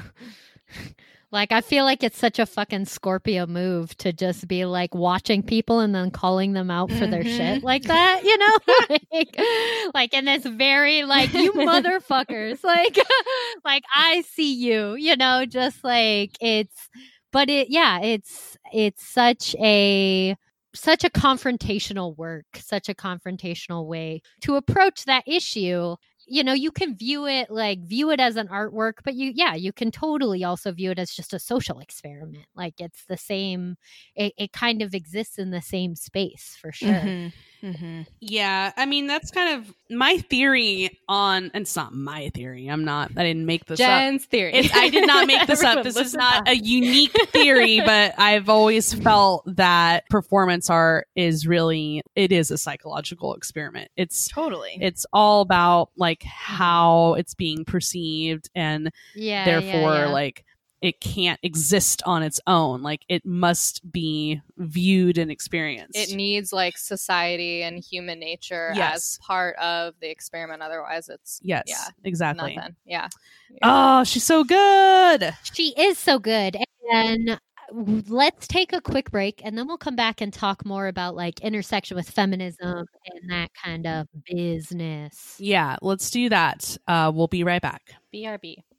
like, I feel like it's such a fucking Scorpio move to just be like watching people and then calling them out for their Mhm. shit like that, you know? like, like in this very like, you motherfuckers. Like like I see you, you know, just like it's but it yeah, it's it's such a such a confrontational work, such a confrontational way to approach that issue. You know, you can view it like view it as an artwork, but you, yeah, you can totally also view it as just a social experiment. Like it's the same, it, it kind of exists in the same space for sure. Mhm. Mhm. Yeah, I mean that's kind of my theory on. And it's not my theory. I'm not. I didn't make this up. Jen's theory. It's, I did not make this up. Everyone This is listen not up. a unique theory, but I've always felt that performance art is really, it is a psychological experiment. It's Totally. it's all about like how it's being perceived, and Yeah. therefore yeah, yeah. like it can't exist on its own. Like it must be viewed and experienced. It needs like society and human nature Yes. as part of the experiment. Otherwise, it's yes, yeah, exactly. nothing. Yeah. Oh, she's so good. She is so good. And let's take a quick break and then we'll come back and talk more about like intersection with feminism and that kind of business. Yeah, let's do that. Uh, we'll be right back. B R B.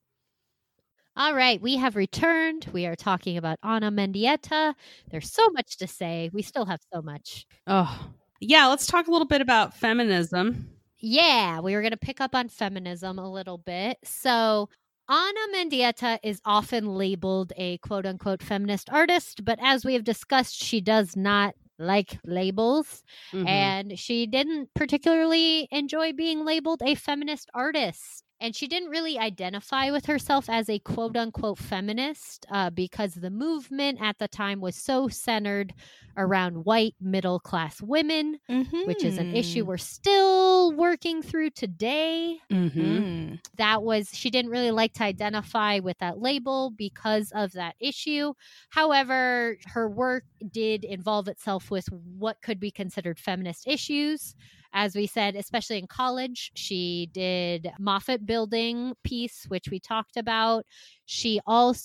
All right, we have returned. We are talking about Ana Mendieta. There's so much to say. We still have so much. Oh, yeah. Let's talk a little bit about feminism. Yeah, we were going to pick up on feminism a little bit. So, Ana Mendieta is often labeled a quote unquote feminist artist, but as we have discussed, she does not like labels. Mhm. And she didn't particularly enjoy being labeled a feminist artist. And she didn't really identify with herself as a quote unquote feminist uh, because the movement at the time was so centered around white middle class women, which is an issue we're still working through today. Mhm. Mm. That was, she didn't really like to identify with that label because of that issue. However, her work did involve itself with what could be considered feminist issues. As we said, especially in college, she did Moffat Building piece, which we talked about. She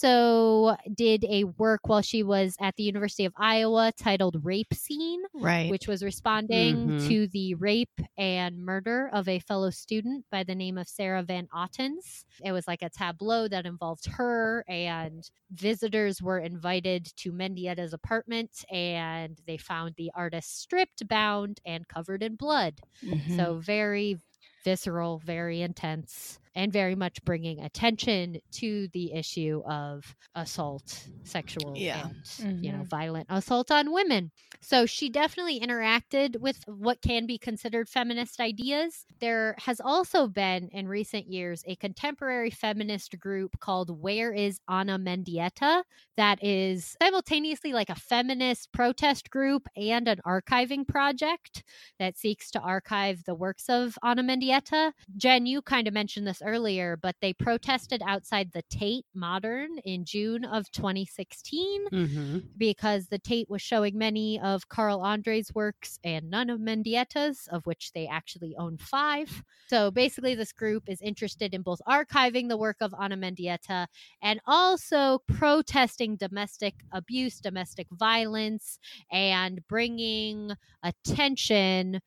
also did a work while she was at the University of Iowa titled Rape Scene, Right. which was responding Mhm. to the rape and murder of a fellow student by the name of Sarah Van Ottens. It was like a tableau that involved her, and visitors were invited to Mendieta's apartment, and they found the artist stripped, bound, and covered in blood. Mhm. So very visceral, very intense, and very much bringing attention to the issue of assault, sexual, Yeah. and you know, Mhm. violent assault on women. So she definitely interacted with what can be considered feminist ideas. There has also been in recent years a contemporary feminist group called Where is Ana Mendieta that is simultaneously like a feminist protest group and an archiving project that seeks to archive the works of Ana Mendieta. Jen, you kind of mentioned this earlier, but they protested outside the Tate Modern in June of twenty sixteen Mhm. because the Tate was showing many of Carl Andre's works and none of Mendieta's, of which they actually own five. So basically, this group is interested in both archiving the work of Ana Mendieta and also protesting domestic abuse, domestic violence, and bringing attention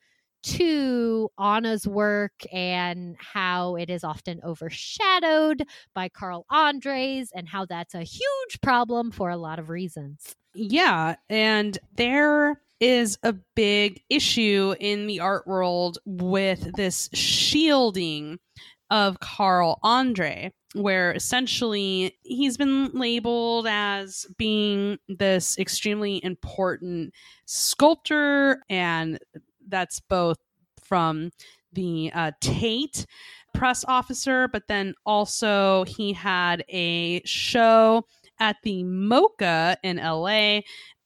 to Anna's work and how it is often overshadowed by Carl Andres and how that's a huge problem for a lot of reasons. Yeah, and there is a big issue in the art world with this shielding of Carl Andre, where essentially he's been labeled as being this extremely important sculptor, and that's both from the uh, Tate press officer, but then also he had a show at the MoCA in L A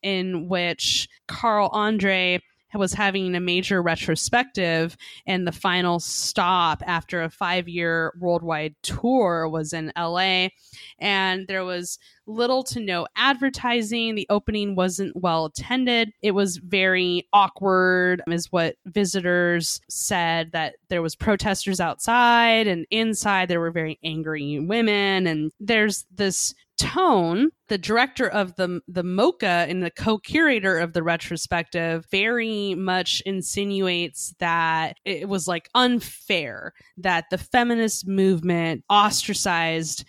in which Carl Andre was having a major retrospective, and the final stop after a five-year worldwide tour was in L A, and there was little to no advertising. The opening wasn't well attended. It was very awkward, is what visitors said, that there was protesters outside, and inside there were very angry women, and there's this tone. The director of the the MoCA and the co-curator of the retrospective very much insinuates that it was like unfair that the feminist movement ostracized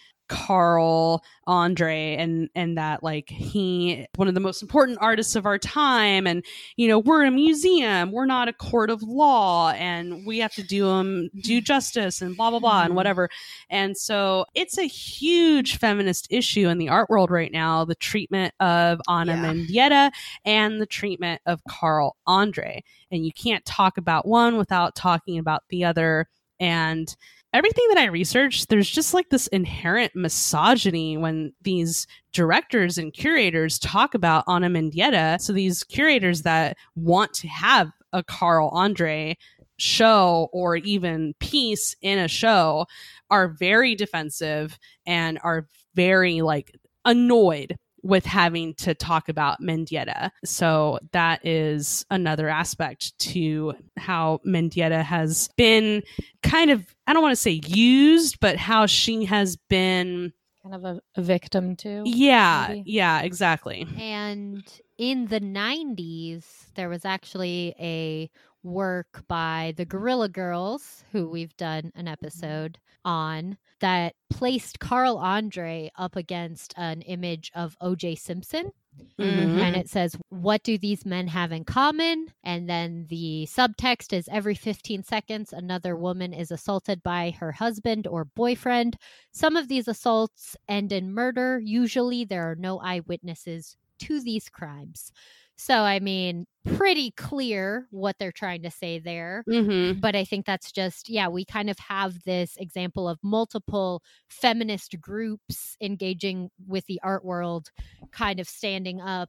Carl Andre, and and that like he one of the most important artists of our time, and you know, we're a museum, we're not a court of law, and we have to do him do justice and blah blah blah and whatever. And so it's a huge feminist issue in the art world right now, the treatment of Ana Yeah. Mendieta and the treatment of Carl Andre, and you can't talk about one without talking about the other. And everything that I researched, there's just like this inherent misogyny when these directors and curators talk about Ana Mendieta. So these curators that want to have a Carl Andre show or even piece in a show are very defensive and are very like annoyed with having to talk about Mendieta. So that is another aspect to how Mendieta has been kind of, I don't want to say used, but how she has been Kind of a, a victim too. Yeah, maybe? yeah, exactly. And in the nineties, there was actually a work by the Guerrilla Girls, who we've done an episode on, that placed Carl Andre up against an image of O J Simpson. Mhm. And it says, what do these men have in common? And then the subtext is, every fifteen seconds, another woman is assaulted by her husband or boyfriend. Some of these assaults end in murder. Usually there are no eyewitnesses to these crimes. So, I mean, pretty clear what they're trying to say there. Mhm. But I think that's just, yeah, we kind of have this example of multiple feminist groups engaging with the art world, kind of standing up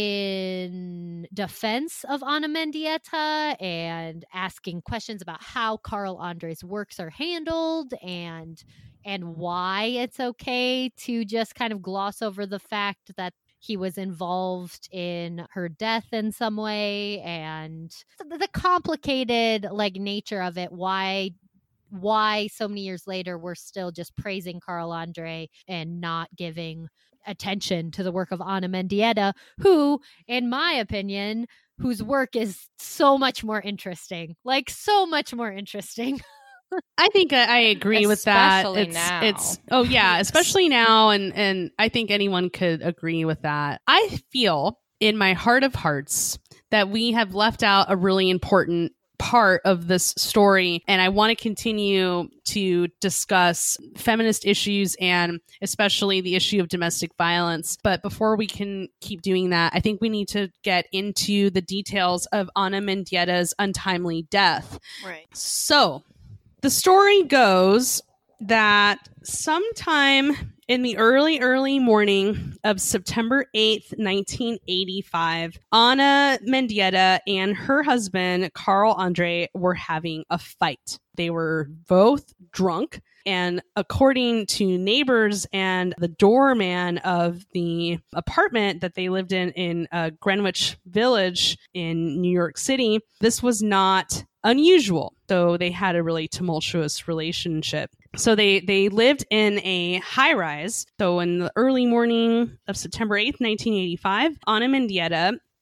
in defense of Ana Mendieta and asking questions about how Carl Andre's works are handled and and why it's okay to just kind of gloss over the fact that he was involved in her death in some way, and the complicated like nature of it, why why so many years later we're still just praising Carl Andre and not giving attention to the work of Ana Mendieta, who, in my opinion, whose work is so much more interesting, like so much more interesting. I think I, I agree with that. Especially It's, now. it's oh yeah, especially now, and and I think anyone could agree with that. I feel in my heart of hearts that we have left out a really important part of this story, and I want to continue to discuss feminist issues and especially the issue of domestic violence. But before we can keep doing that, I think we need to get into the details of Ana Mendieta's untimely death. Right. So the story goes that sometime in the early, early morning of September eighth, nineteen eighty-five, Ana Mendieta and her husband, Carl Andre, were having a fight. They were both drunk. And according to neighbors and the doorman of the apartment that they lived in in uh, Greenwich Village in New York City, this was not unusual. So they had a really tumultuous relationship. So they, they lived in a high rise. So in the early morning of September eighth, nineteen eighty-five, Ana Mendieta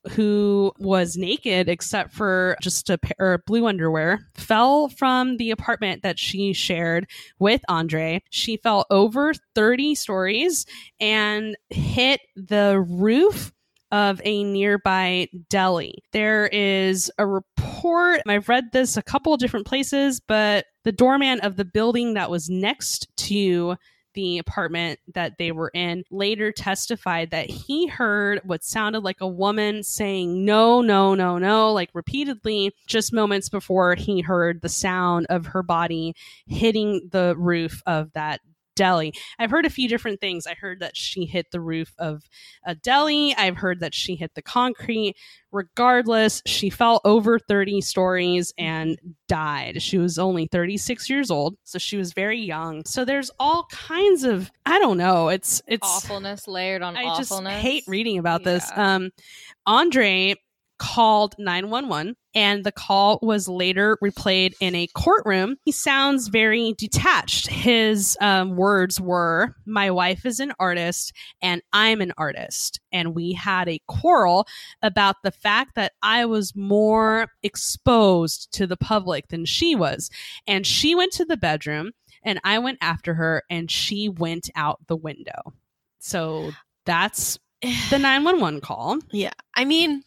who was naked except for just a pair of blue underwear, fell from the apartment that she shared with Andre. She fell over thirty stories and hit the roof of a nearby deli. There is a report, I've read this a couple of different places, but the doorman of the building that was next to the apartment that they were in later testified that he heard what sounded like a woman saying no, no, no, no, like repeatedly, just moments before he heard the sound of her body hitting the roof of that deli. I've heard a few different things. I heard that she hit the roof of a deli. I've heard that she hit the concrete. Regardless, she fell over thirty stories and died. She was only thirty-six years old, so she was very young. So there's all kinds of, I don't know, it's it's awfulness layered on I awfulness. just hate reading about Yeah. this. Um, Andre called nine one one, and the call was later replayed in a courtroom. He sounds very detached. His um, words were, "My wife is an artist and I'm an artist. And we had a quarrel about the fact that I was more exposed to the public than she was. And she went to the bedroom and I went after her and she went out the window." So that's the nine one one call. Yeah. I mean,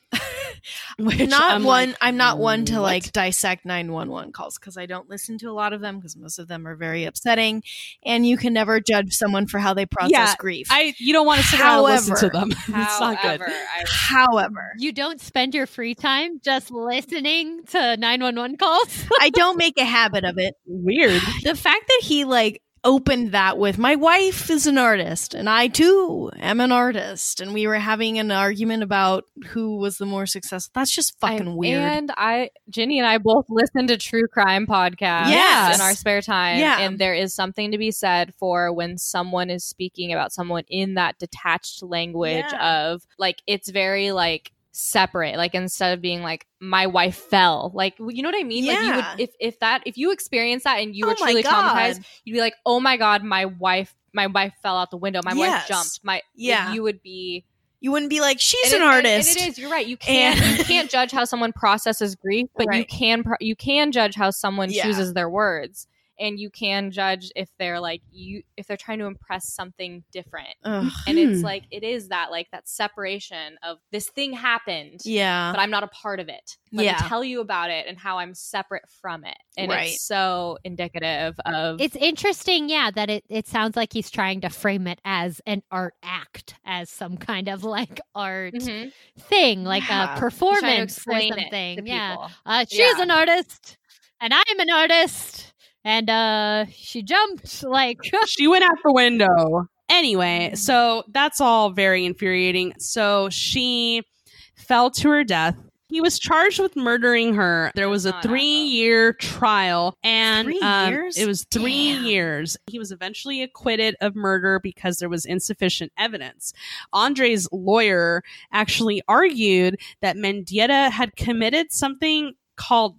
Which not I'm one like, I'm not one to what? like dissect nine one one calls because I don't listen to a lot of them because most of them are very upsetting, and you can never judge someone for how they process Yeah, grief. I you don't want to sit around and listen to However- them. It's not good. However, I However, You don't spend your free time just listening to nine one one calls. I don't make a habit of it. Weird. The fact that he like opened that with, "My wife is an artist and I too am an artist," and we were having an argument about who was the more successful. That's just fucking I- weird. And I, Ginny and I both listen to true crime podcasts Yes. in our spare time. Yeah. And there is something to be said for when someone is speaking about someone in that detached language Yeah. of like, it's very like separate. Like instead of being like, "My wife fell," like, you know what I mean? Like you Yeah. would, if, if that, if you experience that and you Oh were my truly God. traumatized, you'd be like, "Oh my God, my wife, my wife fell out the window. My Yes. wife jumped." My, Yeah. you would be, You wouldn't be like, "She's and an it- and- artist." And it is. You're right. You can't. And- you can't judge how someone processes grief, but you Right. can. Pro- you can judge how someone Yeah. chooses their words, and you can judge if they're like you, if they're trying to impress something different. Ugh. And it's Hmm. like it is that like that separation of this thing happened, Yeah. but I'm not a part of it. Let Yeah. me tell you about it and how I'm separate from it, and Right. it's so indicative of It's interesting, yeah, that it, it sounds like he's trying to frame it as an art act, as some kind of like art Mhm. thing, like Yeah. a He's trying to performance or explain it something. to Yeah. people. Uh, she's Yeah. an artist, and I'm an artist, and uh, she jumped. Like, She went out the window. Anyway, so that's all very infuriating. So she fell to her death. He was charged with murdering her. There was a That's not three-year trial, and Three um, years? it was three Damn. years. He was eventually acquitted of murder because there was insufficient evidence. Andre's lawyer actually argued that Mendieta had committed something called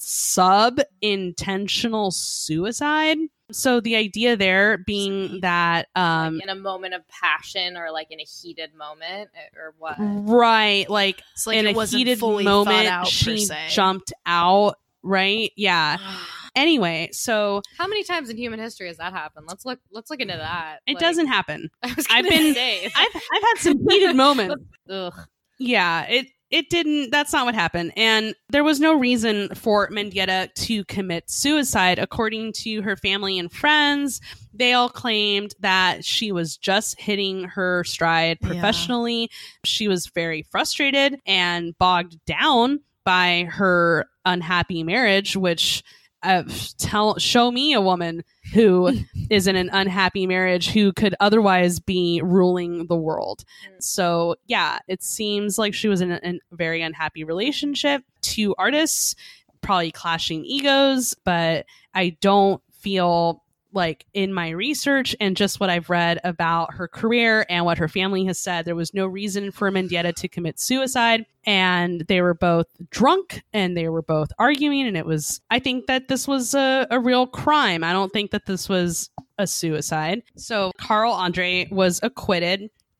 sub-intentional suicide. So the idea there being that um Like in a moment of passion or like in a heated moment or what? right, like It's like in it a wasn't heated fully thought moment out, per she se. jumped out, right? Yeah. Anyway, so How many times in human history has that happened? Let's look. Let's look into that. it Like, doesn't happen. I was I've gonna been- say, I've I've had some heated moments. ugh. Yeah, it it didn't. That's not what happened, and there was no reason for Mendieta to commit suicide, according to her family and friends. They all claimed that she was just hitting her stride Yeah. professionally. She was very frustrated and bogged down by her unhappy marriage, which uh, tell show me a woman who is in an unhappy marriage who could otherwise be ruling the world. So yeah, it seems like she was in a, in a very unhappy relationship. Two artists, probably clashing egos, but I don't feel like in my research and just what I've read about her career and what her family has said, there was no reason for Mendieta to commit suicide. And they were both drunk and they were both arguing. And it was, I think that this was a, a real crime. I don't think that this was a suicide. So Carl Andre was acquitted.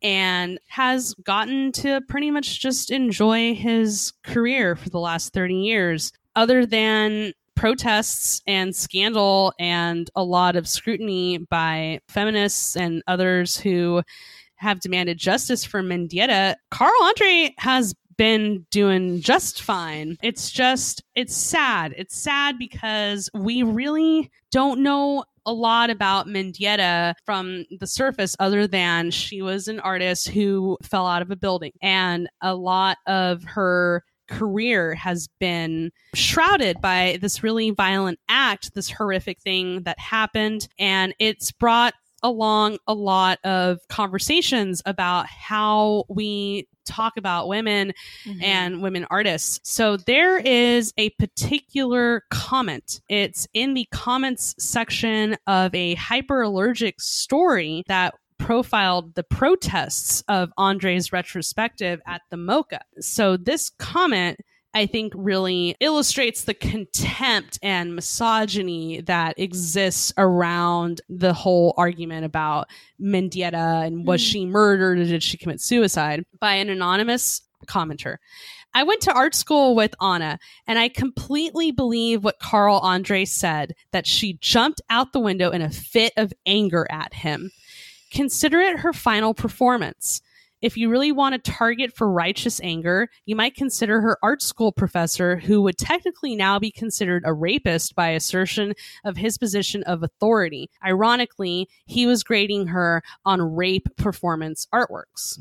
and has gotten to pretty much just enjoy his career for the last thirty years. Other than protests and scandal and a lot of scrutiny by feminists and others who have demanded justice for Mendieta, Carl Andre has been doing just fine. It's just, it's sad. It's sad because we really don't know a lot about Mendieta from the surface other than she was an artist who fell out of a building. And a lot of her career has been shrouded by this really violent act, this horrific thing that happened. And it's brought along a lot of conversations about how we talk about women mm-hmm. and women artists. So there is a particular comment. It's in the comments section of a hyperallergic story that profiled the protests of Andre's retrospective at the MoCA. So this comment, I think, really illustrates the contempt and misogyny that exists around the whole argument about Mendieta and was mm. she murdered or did she commit suicide, by an anonymous commenter. I went to art school with Anna, and I completely believe what Carl Andre said, that she jumped out the window in a fit of anger at him. Consider it her final performance. If you really want to target for righteous anger, you might consider her art school professor, who would technically now be considered a rapist by assertion of his position of authority. Ironically, he was grading her on rape performance artworks.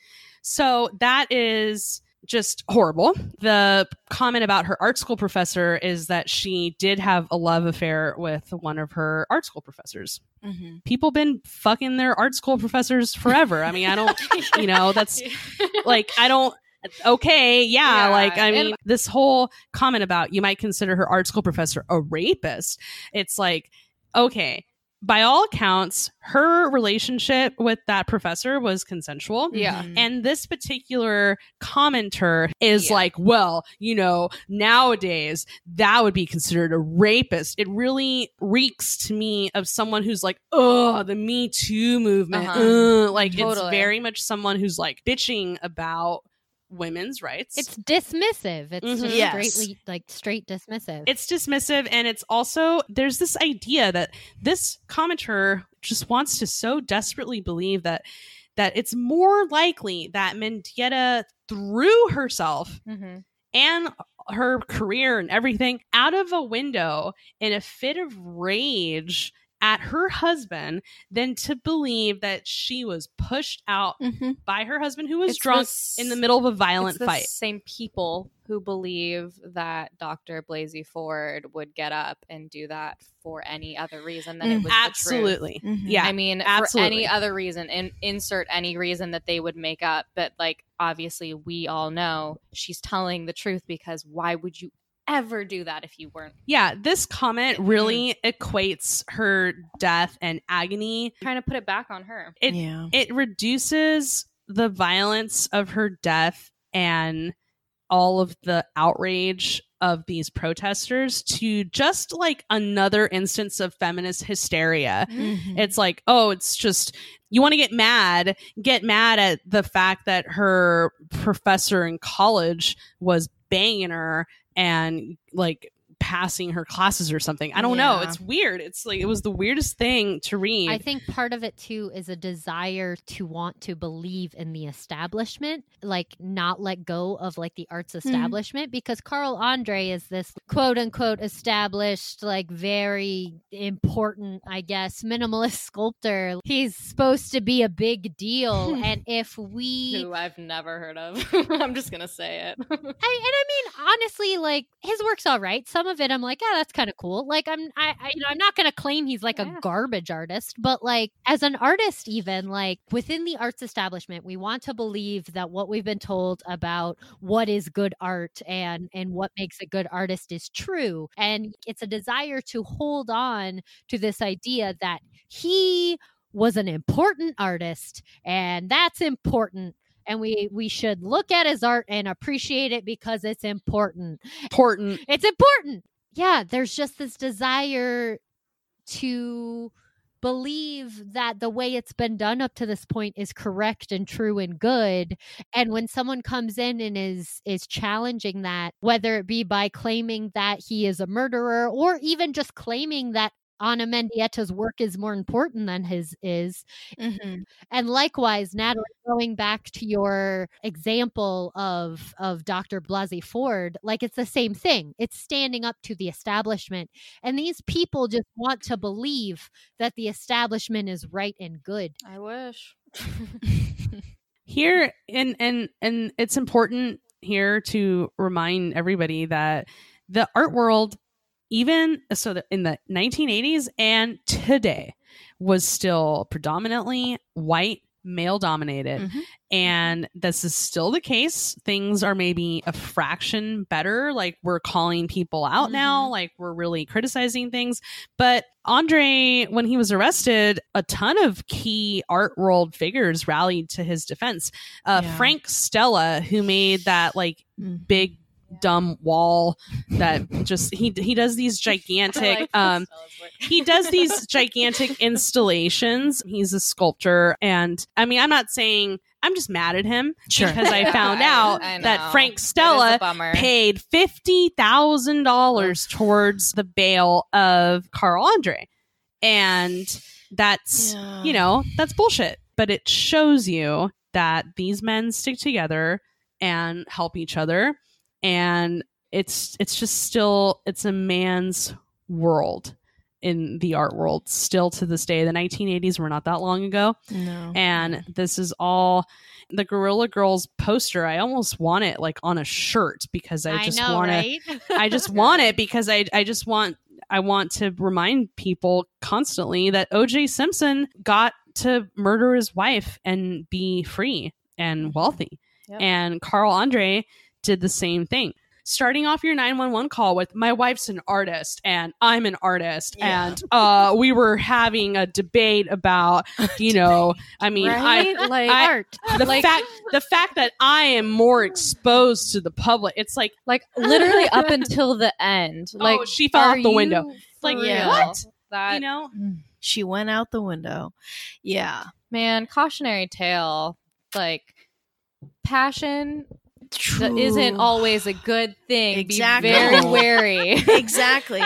So that is just horrible. The comment about her art school professor is that she did have a love affair with one of her art school professors. Mm-hmm. People been fucking their art school professors forever. I mean, I don't, you know, that's like, I don't, okay, yeah, yeah, like, I mean, and this whole comment about you might consider her art school professor a rapist. It's like, okay, by all accounts, her relationship with that professor was consensual. Yeah. And this particular commenter is yeah. like, well, you know, nowadays that would be considered a rapist. It really reeks to me of someone who's like, oh, the Me Too movement. Uh-huh. Uh, like, totally. It's very much someone who's like bitching about women's rights. It's dismissive. It's Mhm. just Yes. straightly, like straight dismissive. It's dismissive, and it's also, there's this idea that this commenter just wants to so desperately believe that that it's more likely that Mendieta threw herself mm-hmm. and her career and everything out of a window in a fit of rage at her husband than to believe that she was pushed out Mm-hmm. by her husband, who was It's drunk this- in the middle of a violent it's the fight. same people who believe that Doctor Blasey Ford would get up and do that for any other reason than it was the truth. Absolutely. Mhm. Yeah. I mean, absolutely. for any other reason, and insert any reason that they would make up. But like, obviously, we all know she's telling the truth, because why would you ever do that if you weren't Yeah, this comment really equates her death and agony. trying to put it back on her? It Yeah. it reduces the violence of her death and all of the outrage of these protesters to just like another instance of feminist hysteria. Mhm. It's like, oh, it's just, you want to get mad, get mad at the fact that her professor in college was banging her and like passing her classes or something. I don't know. Yeah. It's weird. It's like, it was the weirdest thing to read. I think part of it too is a desire to want to believe in the establishment, like not let go of like the arts establishment, because Carl Andre is this quote unquote established, like very important, I guess, minimalist sculptor. He's supposed to be a big deal. And if we Who I've never heard of. I'm just gonna say it. I, and I mean, honestly, like his work's all right. Some of it, I'm like, yeah, that's kind of cool. Like, I'm, I, I, you know, I'm not gonna claim he's like Yeah. a garbage artist, but like as an artist, even like within the arts establishment, we want to believe that what we've been told about what is good art and and what makes a good artist is true, and it's a desire to hold on to this idea that he was an important artist, and that's important. And we we should look at his art and appreciate it because it's important. important. It's important. Yeah, there's just this desire to believe that the way it's been done up to this point is correct and true and good. And when someone comes in and is is challenging that, whether it be by claiming that he is a murderer or even just claiming that Ana Mendietta's work is more important than his is. Mm-hmm. And likewise, Natalie, going back to your example of of Doctor Blasey Ford, like it's the same thing. It's standing up to the establishment. And these people just want to believe that the establishment is right and good. I wish. Here, and and and it's important here to remind everybody that the art world, even so that in the nineteen eighties and today, was still predominantly white, male dominated. Mm-hmm. And this is still the case. Things are maybe a fraction better. Like we're calling people out Mm-hmm. now, like we're really criticizing things. But Andre, when he was arrested, a ton of key art world figures rallied to his defense. Uh, Yeah. Frank Stella, who made that like Mm-hmm. big dumb wall that just he he does these gigantic um he does these gigantic installations. He's a sculptor, and I mean, I'm not saying, I'm just mad at him Sure. because I found I- out I know. that Frank It is a Stella bummer. paid fifty thousand dollars towards the bail of Carl Andre, and that's Yeah. you know that's bullshit. But it shows you that these men stick together and help each other, and it's it's just still it's a man's world in the art world still to this day. The nineteen eighties were not that long ago, No. and this is all the Gorilla Girls poster. I almost want it like on a shirt because I just know, want to right? I just want it because I I just want I want to remind people constantly that O J Simpson got to murder his wife and be free and wealthy. Yep. And Carl Andre did the same thing. Starting off your nine one one call with, my wife's an artist and I'm an artist. Yeah. And uh, we were having a debate about, you know, I mean, Right? I, like I- Art. the Like- fact the fact that I am more exposed to the public, it's like, like literally up until the end. Like oh, she fell are out the window. you It's like, for yeah. real? what? That You know? She went out the window. Yeah. man, cautionary tale. Like passion that isn't always a good thing. Exactly. Be very No. wary. Exactly.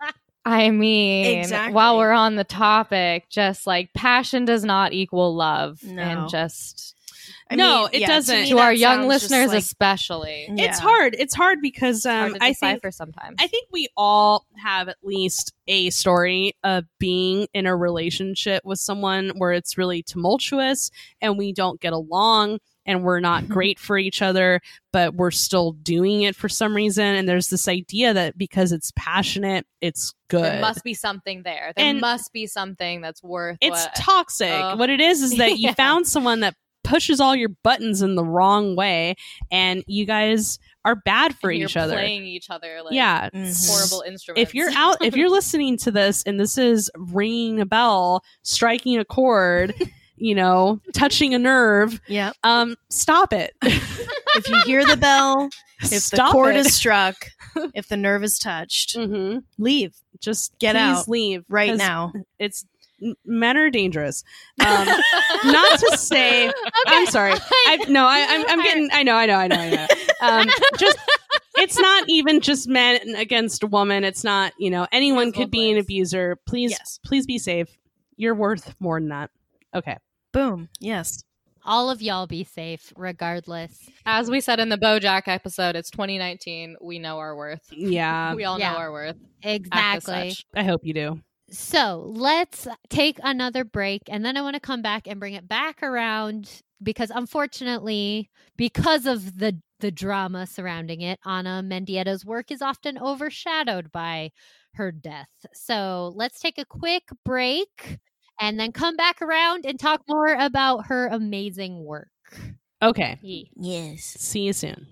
I mean, Exactly. while we're on the topic, just like passion does not equal love. No. And just I No, mean, it yeah, doesn't. me to our that young sounds just listeners, like- especially. Yeah. It's hard. It's hard because It's um, hard to I decipher think sometimes. I think we all have at least a story of being in a relationship with someone where it's really tumultuous and we don't get along and we're not great for each other, but we're still doing it for some reason. And there's this idea that because it's passionate, it's good. There must be something there. There And- must be something that's worth It's what. toxic. Ugh. What it is is that you Yeah. found someone that pushes all your buttons in the wrong way and you guys are bad for and each you're other. playing each other like Yeah. Mhm. horrible instruments. If you're out, if you're listening to this and this is ringing a bell, striking a chord, you know, touching a nerve, Yeah. um, stop it. If you hear the bell, if the Stop chord it. is struck, if the nerve is touched, hmm leave Just Get please out leave right 'cause now. It's men are dangerous. Um, not to say, I'm sorry. I no, I, I'm, I'm getting. I know. I know. I know. I know. Um, just. It's not even just men against a woman. It's not, you know, anyone Goes could both be an ways. abuser. Please, Yes. please be safe. You're worth more than that. Okay. Boom. Yes. All of y'all be safe, regardless. As we said in the BoJack episode, it's twenty nineteen. We know our worth. Yeah. we all yeah. know our worth. Act as Exactly. such. I hope you do. So let's take another break, and then I want to come back and bring it back around because, unfortunately, because of the the drama surrounding it, Ana Mendietta's work is often overshadowed by her death. So let's take a quick break and then come back around and talk more about her amazing work. Okay. Yee. Yes. See you soon.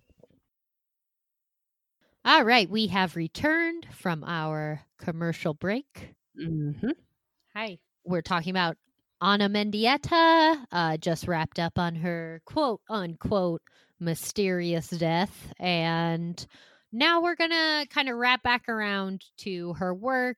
All right, we have returned from our commercial break. Mm-hmm. Hi. We're talking about Ana Mendieta, uh, just wrapped up on her quote unquote mysterious death, and now we're going to kind of wrap back around to her work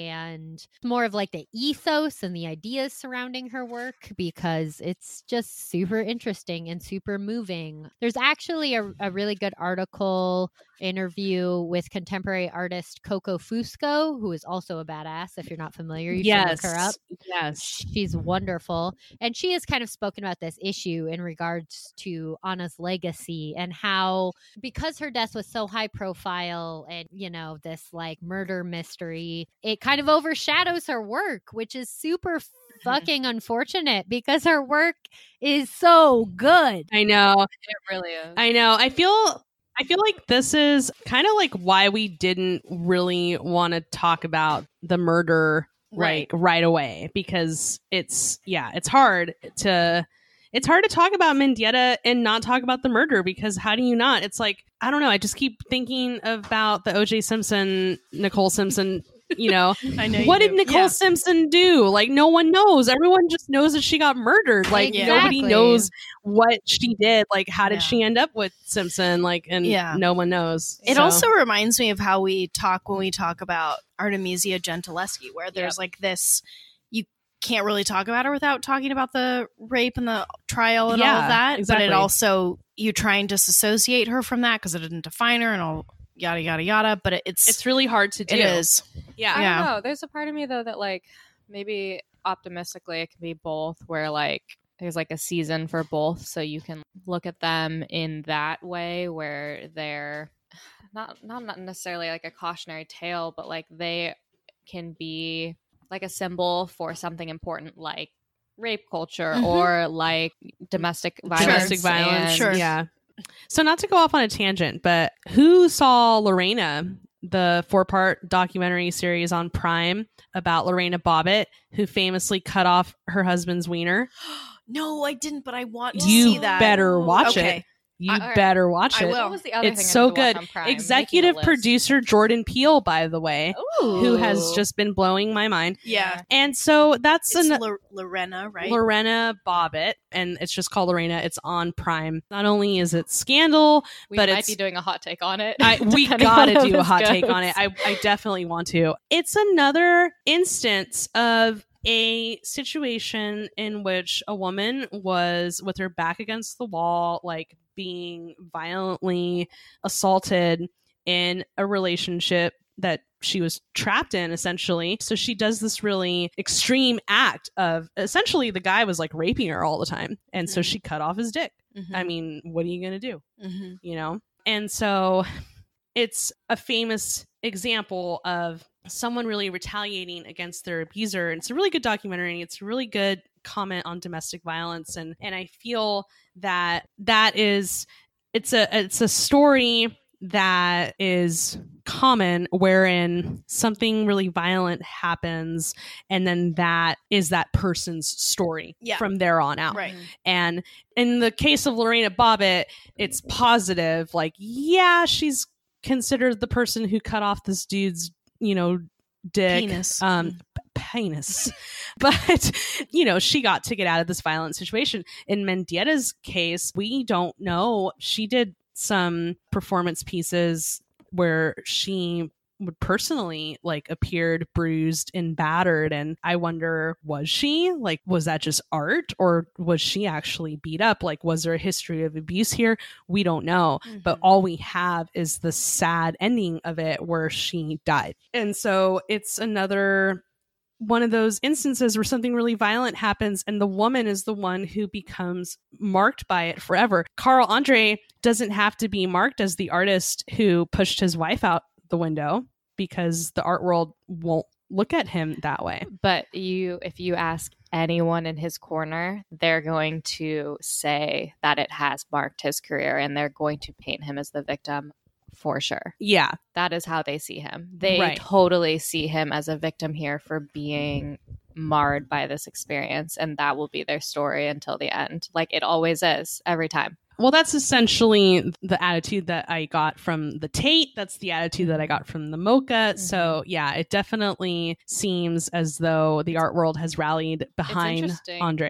and more of like the ethos and the ideas surrounding her work, because it's just super interesting and super moving. There's actually a, a really good article interview with contemporary artist Coco Fusco, who is also a badass. If you're not familiar, you yes. should look her up. Yes. She's wonderful. And she has kind of spoken about this issue in regards to Anna's legacy and how, because her death was so high profile and, you know, this like murder mystery, it kind of overshadows her work, which is super fucking unfortunate because her work is so good. I know. It really is. I know. I feel I feel like this is kind of like why we didn't really want to talk about the murder Right. like right away, because it's yeah, it's hard to it's hard to talk about Mendieta and not talk about the murder, because how do you not? It's like, I don't know, I just keep thinking about the O J Simpson, Nicole Simpson, you know. I know. What you did do. Nicole Yeah. Simpson do? Like, no one knows. Everyone just knows that she got murdered. Like, nobody Exactly. knows what she did. Like, how did Yeah. she end up with Simpson? Like, and Yeah. no one knows. It So- also reminds me of how we talk when we talk about Artemisia Gentileschi, where there's like this, you can't really talk about her without talking about the rape and the trial and all Yeah, of that. exactly. But it also, you try and disassociate her from that because it didn't define her and all yada, yada, yada. But it, it's, it's really hard to do. it is. Yeah. I Yeah. don't know. There's a part of me though that like maybe optimistically it can be both, where like there's like a season for both, so you can look at them in that way where they're not not not necessarily like a cautionary tale, but like they can be like a symbol for something important like rape culture Mhm. or like domestic violence. Domestic violence. and- Sure. Yeah. So, not to go off on a tangent, but who saw Lorena, the four part documentary series on Prime about Lorena Bobbitt, who famously cut off her husband's wiener? No, I didn't, but I want to You see that. better watch Okay. it. You I- better watch I it. will. What was the other It's thing I so need to watch good. on Prime? Executive Making a list. producer Jordan Peele, by the way, Ooh. who has just been blowing my mind. Yeah. And so that's It's an Lo- Lorena, right? Lorena Bobbitt, and it's just called Lorena. It's on Prime. Not only is it Scandal, We but might it's be doing a hot take on it. I, we depending gotta on how do a this hot take goes. on it. I, I definitely want to. It's another instance of a situation in which a woman was with her back against the wall, like being violently assaulted in a relationship that she was trapped in, essentially. So she does this really extreme act of, essentially the guy was like raping her all the time, and so Mhm. she cut off his dick. Mhm. I mean, what are you gonna do? Mhm. You know? And so it's a famous example of someone really retaliating against their abuser. It's a really good documentary. It's a really good comment on domestic violence. And, and I feel that that is, it's a, it's a story that is common, wherein something really violent happens and then that is that person's story Yeah. from there on out. Right. And in the case of Lorena Bobbitt, it's positive. Like, yeah, she's considered the person who cut off this dude's, you know, dick. Penis. Um, p- penis. But, you know, she got to get out of this violent situation. In Mendieta's case, we don't know. She did some performance pieces where she would personally like appeared bruised and battered, and I wonder, was she like, was that just art, or was she actually beat up? Like, was there a history of abuse here? We don't know. But all we have is the sad ending of it where she died. And so it's another one of those instances where something really violent happens and the woman is the one who becomes marked by it forever. Carl Andre doesn't have to be marked as the artist who pushed his wife out the window, because the art world won't look at him that way. But you, if you ask anyone in his corner, they're going to say that it has marked his career, and they're going to paint him as the victim for sure. Yeah. That is how they see him. They Right. totally see him as a victim here for being marred by this experience, and that will be their story until the end. Like it always is, every time. Well, that's essentially the attitude that I got from the Tate. That's the attitude that I got from the Mocha. Mm-hmm. So, yeah, it definitely seems as though the art world has rallied behind interesting. Andre.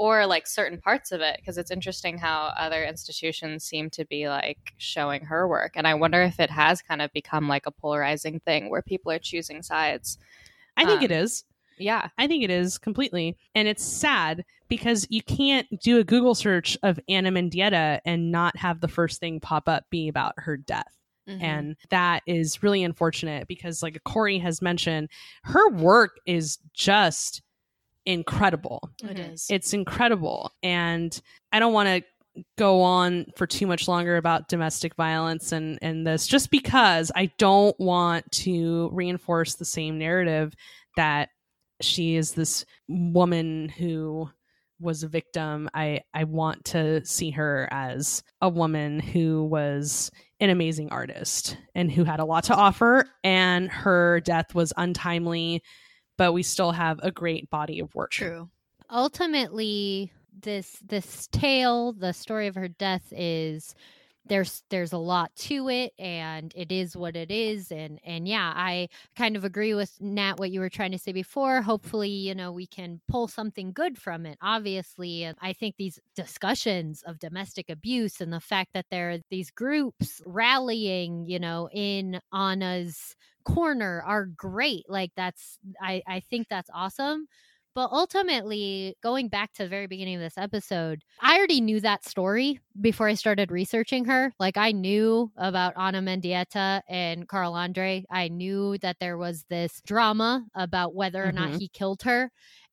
or like certain parts of it, because it's interesting how other institutions seem to be like showing her work. And I wonder if it has kind of become like a polarizing thing where people are choosing sides. I think Um, it is. Yeah. I think it is completely. And it's sad because you can't do a Google search of Ana Mendieta and not have the first thing pop up be about her death. Mhm. And that is really unfortunate because, like Corey has mentioned, her work is just incredible. It Mhm. is. It's incredible. And I don't want to go on for too much longer about domestic violence and, and this, just because I don't want to reinforce the same narrative that she is this woman who was a victim. I, I want to see her as a woman who was an amazing artist and who had a lot to offer. And her death was untimely, but we still have a great body of work. True. Ultimately, this this tale, the story of her death, is there's there's a lot to it, and it is what it is. And and yeah, I kind of agree with Nat what you were trying to say before. Hopefully, you know, we can pull something good from it. Obviously, and I think these discussions of domestic abuse and the fact that there are these groups rallying, you know, in Anna's corner are great. Like that's I I think that's awesome. But ultimately, going back to the very beginning of this episode, I already knew that story before I started researching her. Like, I knew about Ana Mendieta and Carl Andre. I knew that there was this drama about whether or not Mhm. he killed her.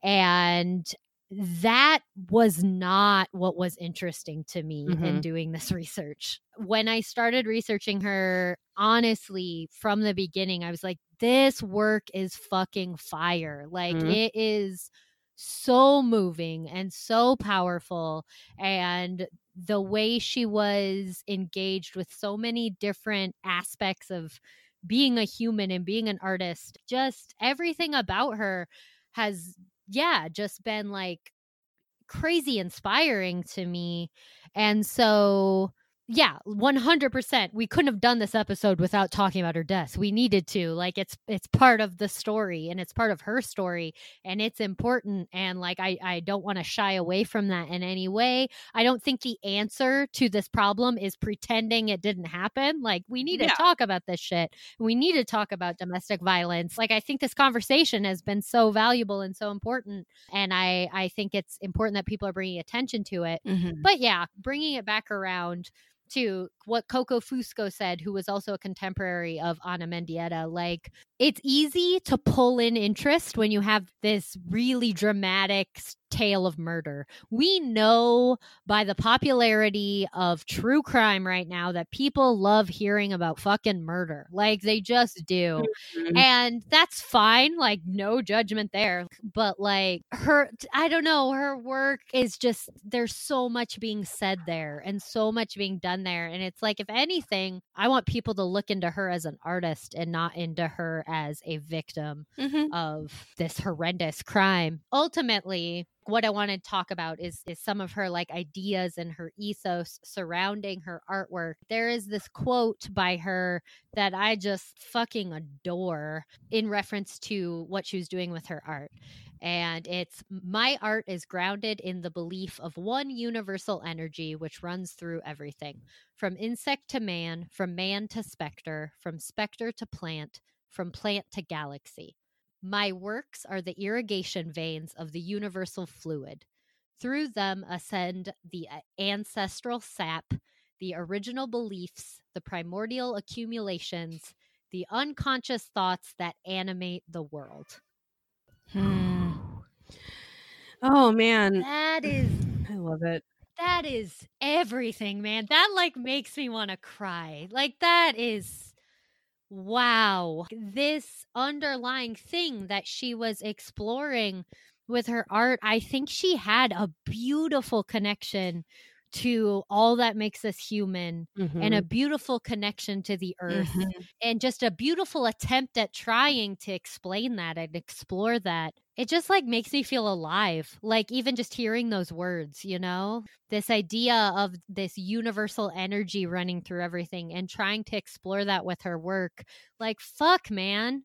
And that was not what was interesting to me in Mhm. doing this research. When I started researching her, honestly, from the beginning, I was like, this work is fucking fire. Like, Mhm. it is so moving and so powerful. And the way she was engaged with so many different aspects of being a human and being an artist, just everything about her has, yeah, just been like crazy inspiring to me. And so, yeah, one hundred percent. We couldn't have done this episode without talking about her death. We needed to. Like, it's it's part of the story, and it's part of her story, and it's important. And like, I, I don't want to shy away from that in any way. I don't think the answer to this problem is pretending it didn't happen. Like, we need to Yeah. talk about this shit. We need to talk about domestic violence. Like, I think this conversation has been so valuable and so important. And I, I think it's important that people are bringing attention to it. Mhm. But yeah, bringing it back around to what Coco Fusco said, who was also a contemporary of Ana Mendieta, like, it's easy to pull in interest when you have this really dramatic tale of murder. We know by the popularity of true crime right now that people love hearing about fucking murder. Like, they just do. Mhm. And that's fine. Like, no judgment there. But like, her, I don't know, her work is just, there's so much being said there and so much being done there. And it's like, if anything, I want people to look into her as an artist and not into her as a victim Mhm. of this horrendous crime. Ultimately, what I want to talk about is is some of her like ideas and her ethos surrounding her artwork. There is this quote by her that I just fucking adore in reference to what she was doing with her art. And it's, my art is grounded in the belief of one universal energy which runs through everything, from insect to man, from man to specter, from specter to plant, from plant to galaxy. My works are the irrigation veins of the universal fluid. Through them ascend the ancestral sap, the original beliefs, the primordial accumulations, the unconscious thoughts that animate the world. Hmm. Oh man, That is I love it. that is everything, man. That like makes me want to cry. Like, that is, wow. This underlying thing that she was exploring with her art, I think she had a beautiful connection to all that makes us human, and a Mhm. beautiful connection to the earth, Mhm. and just a beautiful attempt at trying to explain that and explore that. It just like makes me feel alive. Like, even just hearing those words, you know, this idea of this universal energy running through everything and trying to explore that with her work. Like, fuck, man.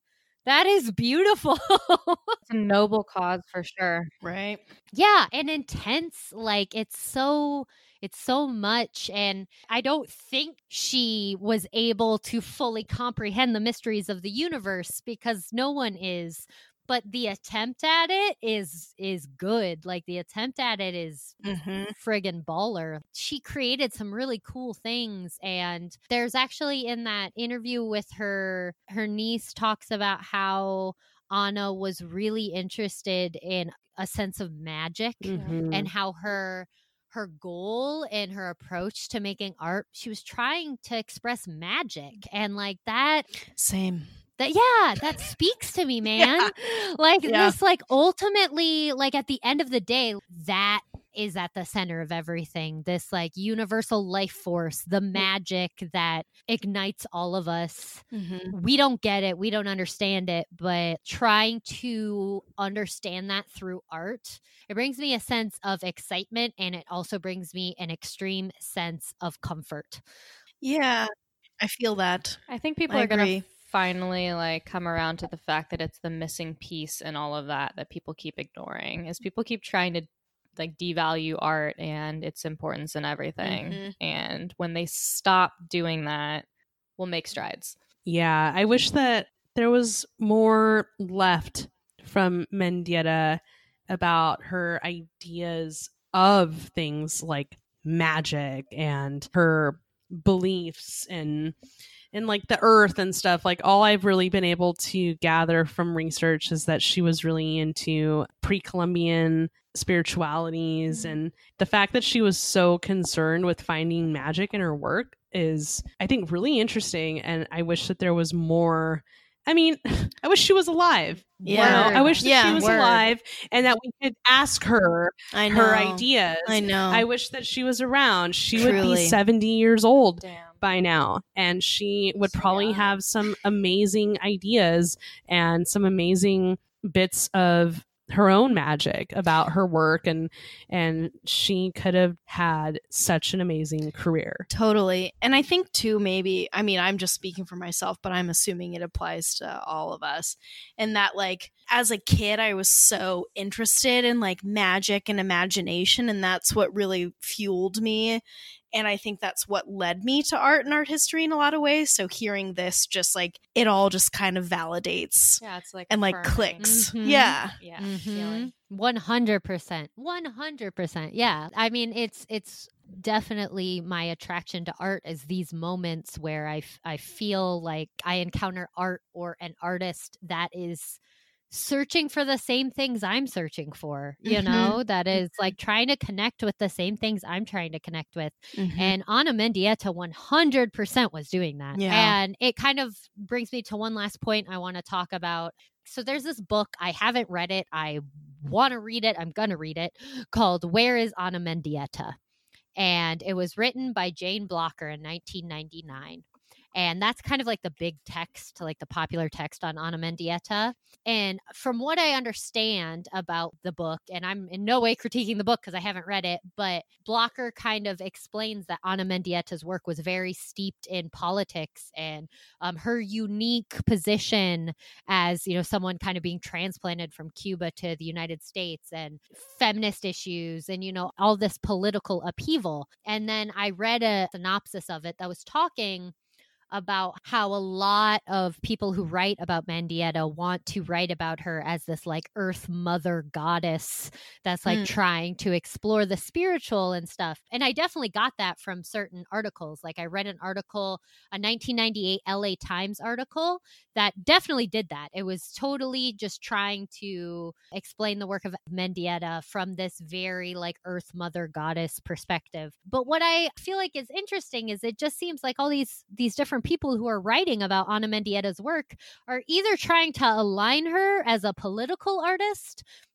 That is beautiful. It's a noble cause for sure. Right. Yeah, and intense. Like it's so it's so much, and I don't think she was able to fully comprehend the mysteries of the universe because no one is. But the attempt at it is is good. Like the attempt at it is Mm-hmm. friggin' baller. She created some really cool things, and there's actually in that interview with her her niece talks about how Anna was really interested in a sense of magic Mhm. and how her her goal and her approach to making art, she was trying to express magic, and like that Same. that yeah, that speaks to me, man. Like Yeah. this, like ultimately, like at the end of the day, that is at the center of everything. This like universal life force, the magic that ignites all of us. Mm-hmm. We don't get it, we don't understand it, but trying to understand that through art, it brings me a sense of excitement, and it also brings me an extreme sense of comfort. Yeah, I feel that. I think people I are going agree. to finally like come around to the fact that it's the missing piece and all of that that people keep ignoring. Is people keep trying to like devalue art and its importance and everything. Mhm. And when they stop doing that, we'll make strides. Yeah, I wish that there was more left from Mendieta about her ideas of things like magic and her beliefs and and like the earth and stuff. Like all I've really been able to gather from research is that she was really into pre-Columbian spiritualities, Mhm. and the fact that she was so concerned with finding magic in her work is, I think, really interesting. And I wish that there was more. I mean, I wish she was alive. you Yeah. know? I wish that Yeah. she was Word. alive and that we could ask her I know. her ideas. I know. I wish that she was around. She would Truly. be seventy years old Damn. by now, and she would So probably young. have some amazing ideas and some amazing bits of her own magic about her work, and and she could have had such an amazing career. Totally. And I think too, maybe, I mean, I'm just speaking for myself, but I'm assuming it applies to all of us. And that, like, as a kid, I was so interested in like magic and imagination. And that's what really fueled me. And I think that's what led me to art and art history in a lot of ways. So hearing this, just like, it all just kind of validates Yeah, it's like and like affirming. clicks. Mhm. Yeah. Yeah, Mhm. feeling. one hundred percent. one hundred percent. Yeah. I mean, it's it's definitely my attraction to art is these moments where I, f- I feel like I encounter art or an artist that is searching for the same things I'm searching for, you Mhm. know, that is like trying to connect with the same things I'm trying to connect with. Mhm. And Anna Mendieta one hundred percent was doing that. Yeah. And it kind of brings me to one last point I want to talk about. So there's this book, I haven't read it. I want to read it. I'm going to read it, called Where is Anna Mendieta? And it was written by Jane Blocker in nineteen ninety-nine. And that's kind of like the big text, like the popular text on Anna Mendieta. And from what I understand about the book, and I'm in no way critiquing the book because I haven't read it, but Blocker kind of explains that Anna Mendieta's work was very steeped in politics and um, her unique position as, you know, someone kind of being transplanted from Cuba to the United States and feminist issues and, you know, all this political upheaval. And then I read a synopsis of it that was talking about how a lot of people who write about Mendieta want to write about her as this like earth mother goddess that's like Mm. trying to explore the spiritual and stuff. And I definitely got that from certain articles. Like I read an article, a nineteen ninety-eight L A Times article that definitely did that. It was totally just trying to explain the work of Mendieta from this very like earth mother goddess perspective. But what I feel like is interesting is it just seems like all these these different people who are writing about Anna Mendieta's work are either trying to align her as a political artist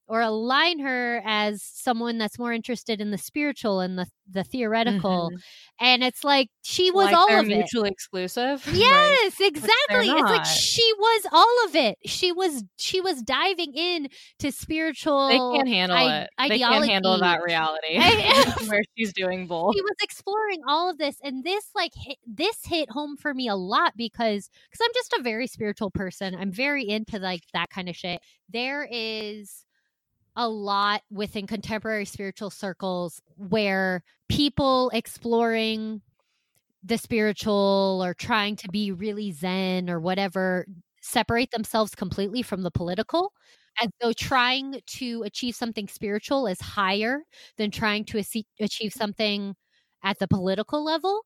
or align her as someone that's more interested in the spiritual and the the theoretical. Mhm. And it's like she was like all they're of it. mutually exclusive. Yes, they're exactly. It's like not. she was all of it. She was she was diving in to spiritual They can't handle I- it. They can't handle ideology. that reality I- where she's doing both. She was exploring all of this, and this like hit, this hit home for me a lot because because I'm just a very spiritual person. I'm very into like that kind of shit. There is a lot within contemporary spiritual circles where people exploring the spiritual or trying to be really zen or whatever separate themselves completely from the political, as though trying to achieve something spiritual is higher than trying to ace- achieve something at the political level.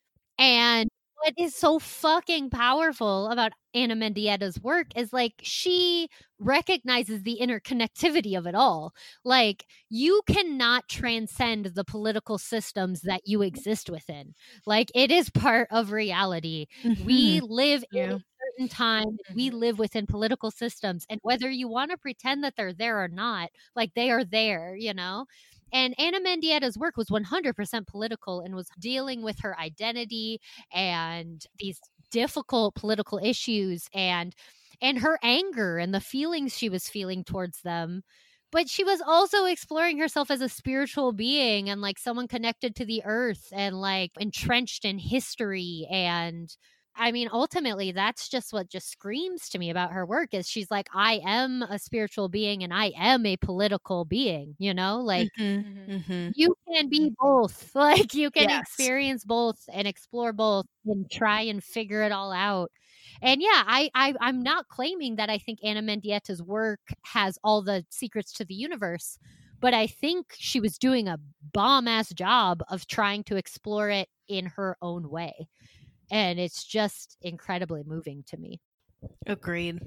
And what is so fucking powerful about Anna Mendietta's work is like she recognizes the interconnectivity of it all. Like you cannot transcend the political systems that you exist within. Like it is part of reality. We live in Yeah. a certain time. We live within political systems. And whether you want to pretend that they're there or not, like they are there, you know? And Anna Mendietta's work was one hundred percent political and was dealing with her identity and these difficult political issues and and her anger and the feelings she was feeling towards them. But she was also exploring herself as a spiritual being and like someone connected to the earth and like entrenched in history. And I mean, ultimately, that's just what just screams to me about her work is she's like, I am a spiritual being and I am a political being, you know, like Mhm. Mhm. you can be both. Like you can Yes. experience both and explore both and try and figure it all out. And yeah, I, I I'm not claiming that I think Anna Mendietta's work has all the secrets to the universe, but I think she was doing a bomb ass job of trying to explore it in her own way. And it's just incredibly moving to me. Agreed.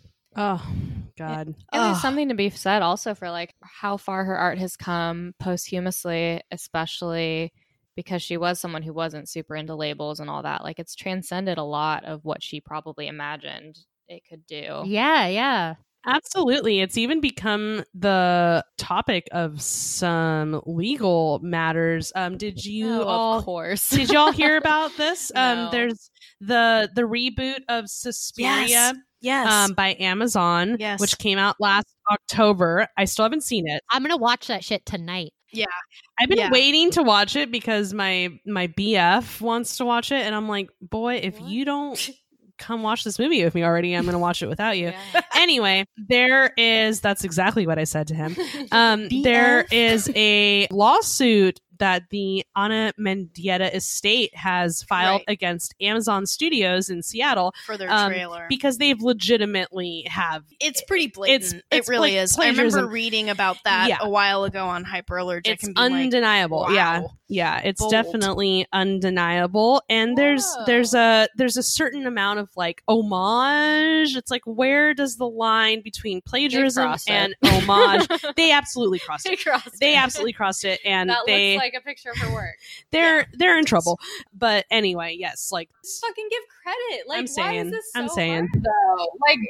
Oh God. And there's Ugh. something to be said also for like how far her art has come posthumously, especially because she was someone who wasn't super into labels and all that. Like it's transcended a lot of what she probably imagined it could do. Yeah, yeah. Absolutely. It's even become the topic of some legal matters. Um, did you Oh, all of course. did y'all hear about this? No. Um, there's the the reboot of Suspiria Yes. Yes. um, by Amazon, Yes. which came out last October. I still haven't seen it. I'm going to watch that shit tonight. I've been Yeah. waiting to watch it because my my B F wants to watch it, and I'm like, boy, if What? you don't come watch this movie with me already, I'm going to watch it without you. Yeah. Anyway, there is that's exactly what I said to him. Um, B F? there is a lawsuit that the Anna Mendieta estate has filed Right. against Amazon Studios in Seattle for their um, trailer. because they've legitimately have It's pretty blatant. It's- it's it really like is. I remember plagiarism. reading about that Yeah. a while ago on Hyperallergic. it's and being like, undeniable. Yeah, wow. yeah, it's Bold. definitely undeniable. And there's Whoa. there's a there's a certain amount of like homage. It's like, where does the line between plagiarism crossed it. and homage? They absolutely crossed They it. crossed They it. absolutely crossed it, and that they looks like a picture of her work. they're they're in trouble. But anyway, yes, like Just fucking give credit. Like, I'm why saying, is this so I'm saying. hard, though? Like,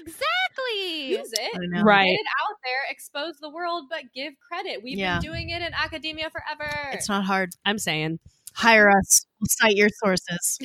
Exactly. use it. I know. right. Get it out there, expose the world, but give credit. We've Yeah. been doing it in academia forever. It's not hard. I'm saying, Hire us. We'll cite your sources.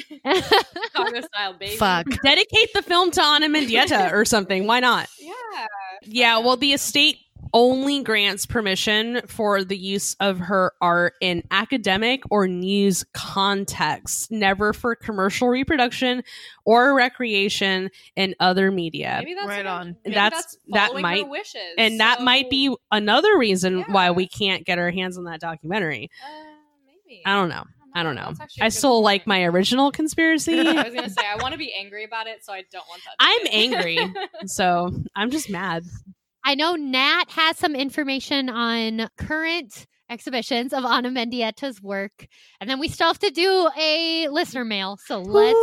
Congo style, baby. Fuck. dedicate the film to Anna Mendieta or something. Why not? Yeah. Yeah, well, the estate only grants permission for the use of her art in academic or news contexts, never for commercial reproduction or recreation in other media. Maybe that's Right like, on. Maybe That's- that's, that following might- her wishes. And that So, might be another reason why Yeah. we can't get our hands on that documentary. Uh, maybe. I don't know. I don't know. That's actually a I good still like point. my original conspiracy. I was gonna say I want to be angry about it, so I don't want that. to I'm be it. angry. So I'm just mad. I know Nat has some information on current exhibitions of Anna Mendietta's work. And then we still have to do a listener mail. So let's.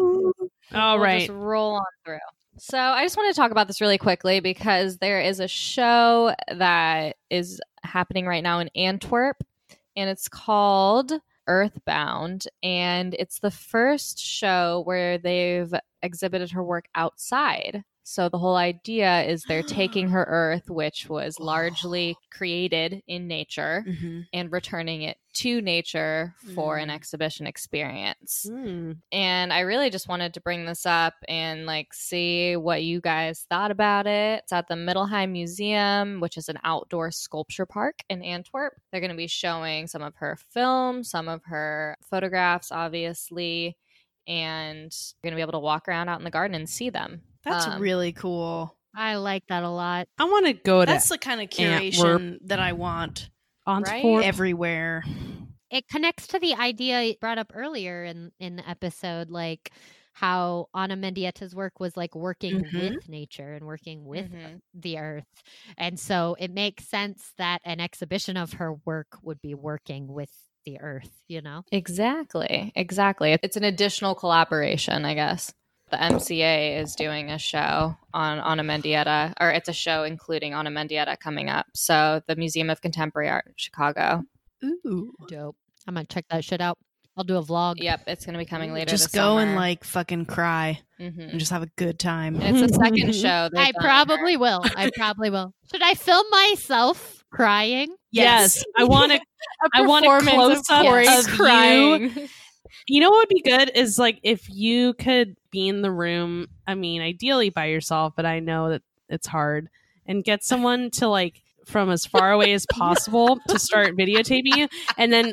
All We'll right. just roll on through. So I just want to talk about this really quickly because there is a show that is happening right now in Antwerp, and it's called Earthbound, and it's the first show where they've exhibited her work outside. So the whole idea is they're taking her Earth, which was largely created in nature, Mm-hmm. and returning it to nature for an Mm. exhibition experience. Mm. And I really just wanted to bring this up and like see what you guys thought about it. It's at the Middelheim Museum, which is an outdoor sculpture park in Antwerp. They're going to be showing some of her films, some of her photographs, obviously, and you're going to be able to walk around out in the garden and see them. That's Um, really cool. I like that a lot. I want to go to That's the kind of curation that I want Antwerp. everywhere. It connects to the idea you brought up earlier in, in the episode, like how Ana Mendieta's work was like working Mhm. with nature and working with Mhm. the earth. And so it makes sense that an exhibition of her work would be working with the earth, you know? Exactly. Exactly. It's an additional collaboration, I guess. The M C A is doing a show on Ana Mendieta, or it's a show including Ana Mendieta coming up. So the Museum of Contemporary Art in Chicago. Ooh. Dope. I'm going to check that shit out. I'll do a vlog. Yep, it's going to be coming later Just this go summer. and like fucking cry Mhm. and just have a good time. It's the second show. they've I done probably will. I probably will. Should I film myself crying? Yes, I want to. I want a performance close of up Corey of crying. you. You know what would be good is like if you could be in the room. I mean, ideally by yourself, but I know that it's hard. And get someone to like from as far away as possible to start videotaping you, and then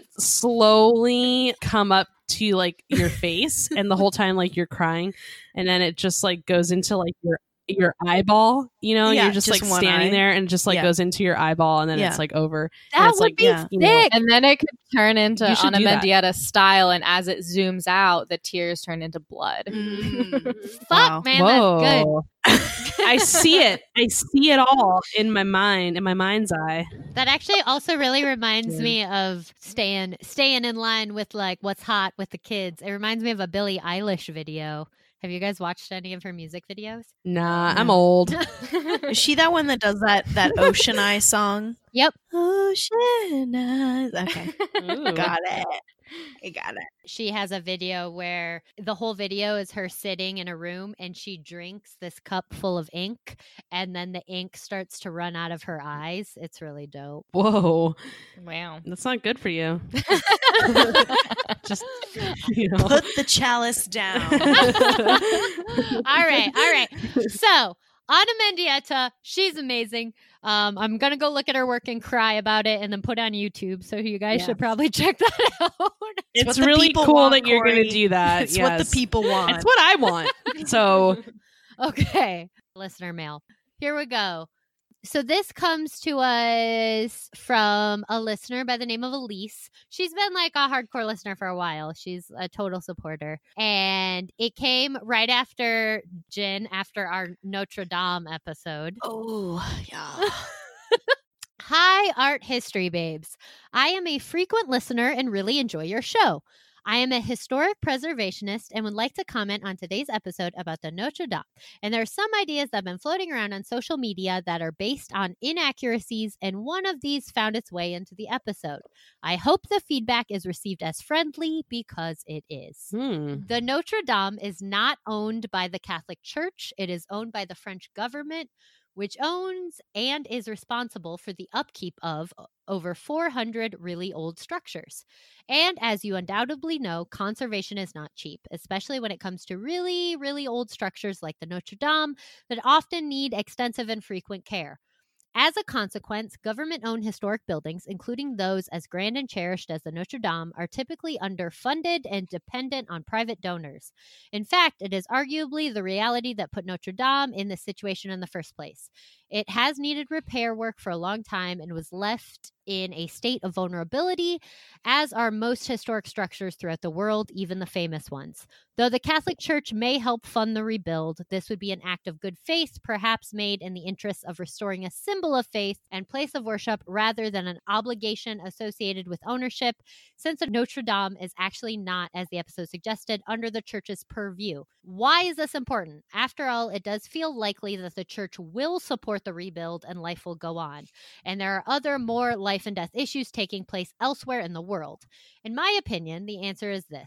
slowly come up to like your face, and the whole time like you're crying, and then it just like goes into like your your eyeball. You know, Yeah, you're just, just like one standing eye. there, and just like Yeah. goes into your eyeball, and then Yeah. it's like over. That and it's would like, be yeah. you know, sick. And then it could turn into You should Ana do that. Mendieta style, and as it zooms out, the tears turn into blood. Mm. Fuck, Wow. man, that's good. Whoa. I see it. I see it all in my mind, in my mind's eye. That actually also really reminds Yeah. me of staying staying in line with like what's hot with the kids. It reminds me of a Billie Eilish video. Have you guys watched any of her music videos? Nah, I'm No. old. Is she that one that does that that Ocean Eye song? Yep. Ocean Eyes. Okay, Ooh. got it. I got it. She has a video where the whole video is her sitting in a room and she drinks this cup full of ink and then the ink starts to run out of her eyes. It's really dope. Whoa, Wow. that's not good for you. Just you know. Put the chalice down. all right, all right. So Ana Mendieta, she's amazing. Um, I'm gonna go look at her work and cry about it, and then put it on YouTube. So you guys Yes. should probably check that out. It's what the really people cool want, that you're going Corey. to do that. It's what the yes. people want. It's what I want. So Okay, listener mail. Here we go. So this comes to us from a listener by the name of Elise. She's been like a hardcore listener for a while. She's a total supporter. And it came right after Jen, after our Notre Dame episode. Oh, yeah. Hi, art history babes. I am a frequent listener and really enjoy your show. I am a historic preservationist and would like to comment on today's episode about the Notre Dame. And there are some ideas that have been floating around on social media that are based on inaccuracies, and one of these found its way into the episode. I hope the feedback is received as friendly, because it is. hmm. The Notre Dame is not owned by the Catholic Church. It is owned by the French government, which owns and is responsible for the upkeep of over four hundred really old structures. And as you undoubtedly know, conservation is not cheap, especially when it comes to really, really old structures like the Notre Dame that often need extensive and frequent care. As a consequence, government-owned historic buildings, including those as grand and cherished as the Notre Dame, are typically underfunded and dependent on private donors. In fact, it is arguably the reality that put Notre Dame in this situation in the first place. It has needed repair work for a long time and was left in a state of vulnerability, as are most historic structures throughout the world, even the famous ones. Though the Catholic Church may help fund the rebuild, this would be an act of good faith, perhaps made in the interests of restoring a symbol of faith and place of worship rather than an obligation associated with ownership, since Notre Dame is actually not, as the episode suggested, under the Church's purview. Why is this important? After all, it does feel likely that the Church will support the rebuild and life will go on. And there are other more life and death issues taking place elsewhere in the world. In my opinion, the answer is this.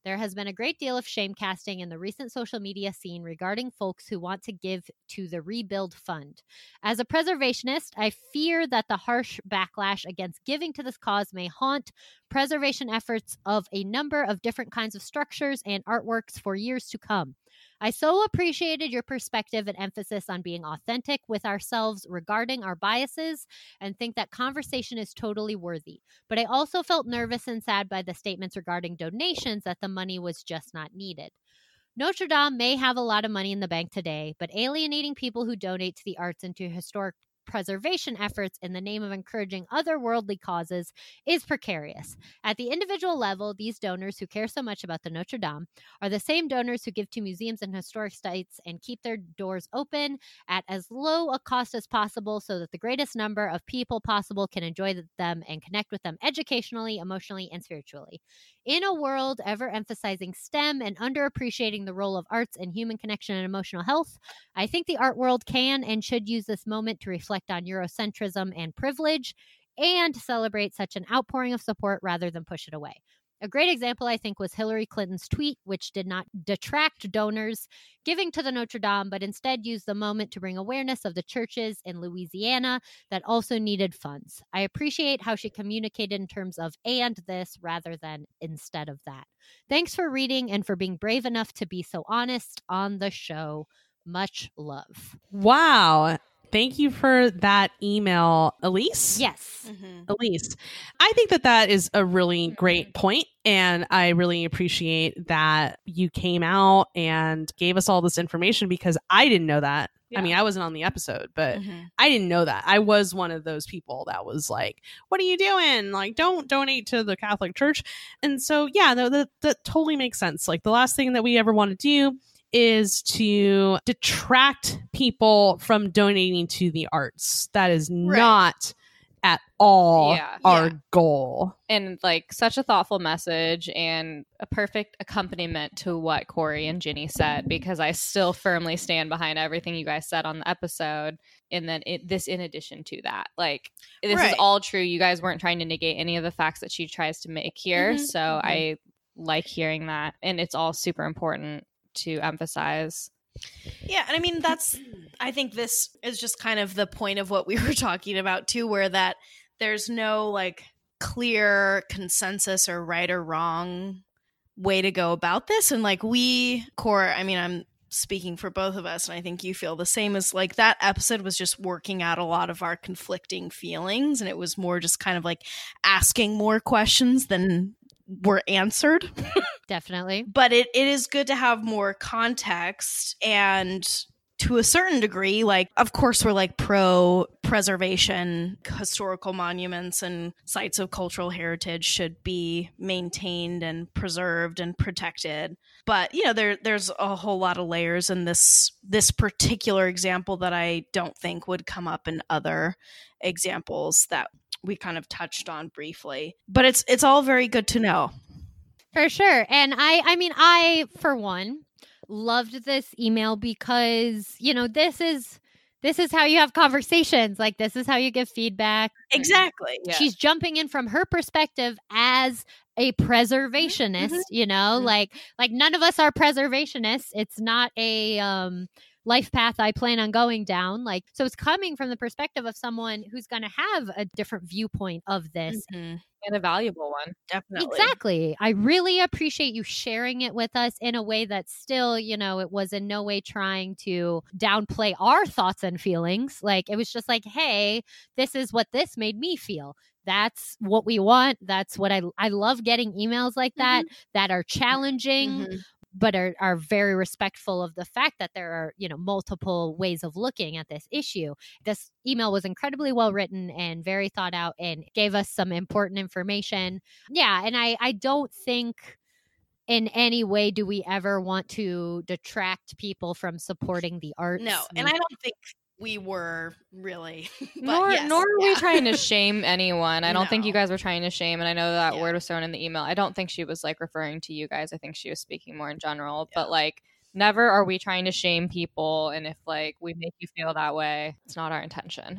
There has been a great deal of shame casting in the recent social media scene regarding folks who want to give to the Rebuild Fund. As a preservationist, I fear that the harsh backlash against giving to this cause may haunt preservation efforts of a number of different kinds of structures and artworks for years to come. I so appreciated your perspective and emphasis on being authentic with ourselves regarding our biases and think that conversation is totally worthy. But I also felt nervous and sad by the statements regarding donations that the money was just not needed. Notre Dame may have a lot of money in the bank today, but alienating people who donate to the arts and to historic preservation efforts in the name of encouraging otherworldly causes is precarious. At the individual level, these donors who care so much about the Notre Dame are the same donors who give to museums and historic sites and keep their doors open at as low a cost as possible so that the greatest number of people possible can enjoy them and connect with them educationally, emotionally, and spiritually. In a world ever emphasizing STEM and underappreciating the role of arts and human connection and emotional health, I think the art world can and should use this moment to reflect on Eurocentrism and privilege and celebrate such an outpouring of support rather than push it away. A great example, I think, was Hillary Clinton's tweet, which did not detract donors giving to the Notre Dame, but instead used the moment to bring awareness of the churches in Louisiana that also needed funds. I appreciate how she communicated in terms of and this rather than instead of that. Thanks for reading and for being brave enough to be so honest on the show. Much love. Wow. Thank you for that email, Elise. Yes. Mm-hmm. Elise, I think that that is a really great point, and I really appreciate that you came out and gave us all this information because I didn't know that. Yeah. I mean, I wasn't on the episode, but Mm-hmm. I didn't know that. I was one of those people that was like, what are you doing? Like, don't donate to the Catholic Church. And so, yeah, no, that, that totally makes sense. Like, the last thing that we ever want to do is to detract people from donating to the arts. That is Right. not at all Yeah. our Yeah. goal. And like such a thoughtful message and a perfect accompaniment to what Corey and Ginny said, because I still firmly stand behind everything you guys said on the episode. And then it, this in addition to that, like this Right. is all true. You guys weren't trying to negate any of the facts that she tries to make here. Mhm. So Mhm. I like hearing that. And it's all super important to emphasize. Yeah, and I mean that's I think this is just kind of the point of what we were talking about too, where that there's no like clear consensus or right or wrong way to go about this. And like we core, I mean, I'm speaking for both of us, and I think you feel the same, as like that episode was just working out a lot of our conflicting feelings, and it was more just kind of like asking more questions than were answered. Definitely. But it, it is good to have more context, and to a certain degree, like, of course, we're like pro preservation. Historical monuments and sites of cultural heritage should be maintained and preserved and protected. But, you know, there there's a whole lot of layers in this this particular example that I don't think would come up in other examples that we kind of touched on briefly. But it's it's all very good to know. For sure. And I I mean, I, for one, loved this email because, you know, this is this is how you have conversations. Like, this is how you give feedback. Exactly. Yeah. She's jumping in from her perspective as a preservationist, Mhm. you know, Mhm. like like none of us are preservationists. It's not a um life path I plan on going down. Like, so it's coming from the perspective of someone who's going to have a different viewpoint of this. Mhm. And a valuable one. Definitely. Exactly. I really appreciate you sharing it with us in a way that still, you know, it was in no way trying to downplay our thoughts and feelings. Like, it was just like, hey, this is what this made me feel. That's what we want. That's what I I love getting emails like that that are challenging, Mhm. but are, are very respectful of the fact that there are, you know, multiple ways of looking at this issue. This email was incredibly well written and very thought out and gave us some important information. Yeah. And I, I don't think in any way do we ever want to detract people from supporting the arts. No, and I don't think we were really. But Nor, yes, nor are we yeah. trying to shame anyone. I don't think you No. guys were trying to shame, and I know that Yeah. word was thrown in the email. I don't think she was like referring to you guys. I think she was speaking more in general. Yeah. But like, never are we trying to shame people. And if like we make you feel that way, it's not our intention.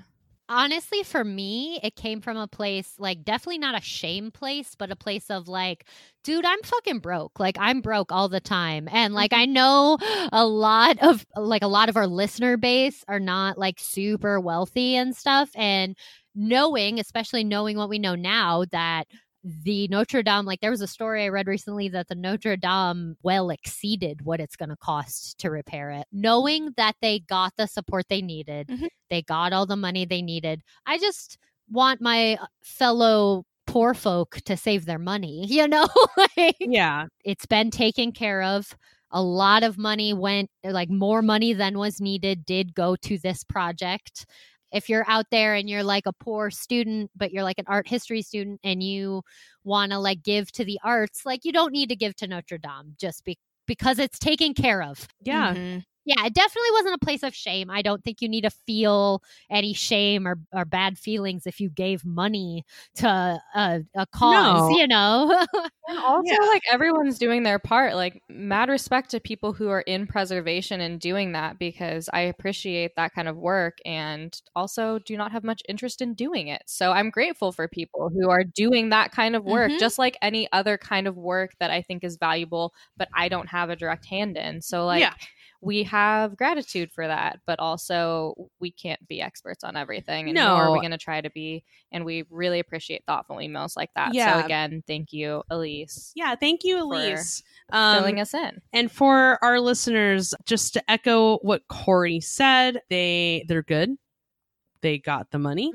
Honestly, for me, it came from a place like definitely not a shame place, but a place of like, dude, I'm fucking broke. Like I'm broke all the time. And like I know a lot of like a lot of our listener base are not like super wealthy and stuff. And knowing, especially knowing what we know now, that the Notre Dame, like there was a story I read recently that the Notre Dame well exceeded what it's going to cost to repair it. Knowing that they got the support they needed, Mhm. they got all the money they needed. I just want my fellow poor folk to save their money, you know? Like, Yeah. it's been taken care of. A lot of money went, like more money than was needed did go to this project. If you're out there and you're like a poor student, but you're like an art history student and you want to like give to the arts, like you don't need to give to Notre Dame just be- because it's taken care of. Yeah. Mhm. Yeah, it definitely wasn't a place of shame. I don't think you need to feel any shame or, or bad feelings if you gave money to a, a cause, No. you know? And also, Yeah. like, everyone's doing their part. Like, mad respect to people who are in preservation and doing that, because I appreciate that kind of work and also do not have much interest in doing it. So I'm grateful for people who are doing that kind of work, Mhm. just like any other kind of work that I think is valuable, but I don't have a direct hand in. So, like, Yeah. we have gratitude for that, but also we can't be experts on everything. And No. nor are we going to try to be. And we really appreciate thoughtful emails like that. Yeah. So again, thank you, Elise, Yeah. Thank you, For Elise. Um, filling us in. and for our listeners, just to echo what Corey said, they they're good. They got the money.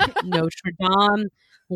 Notre Dame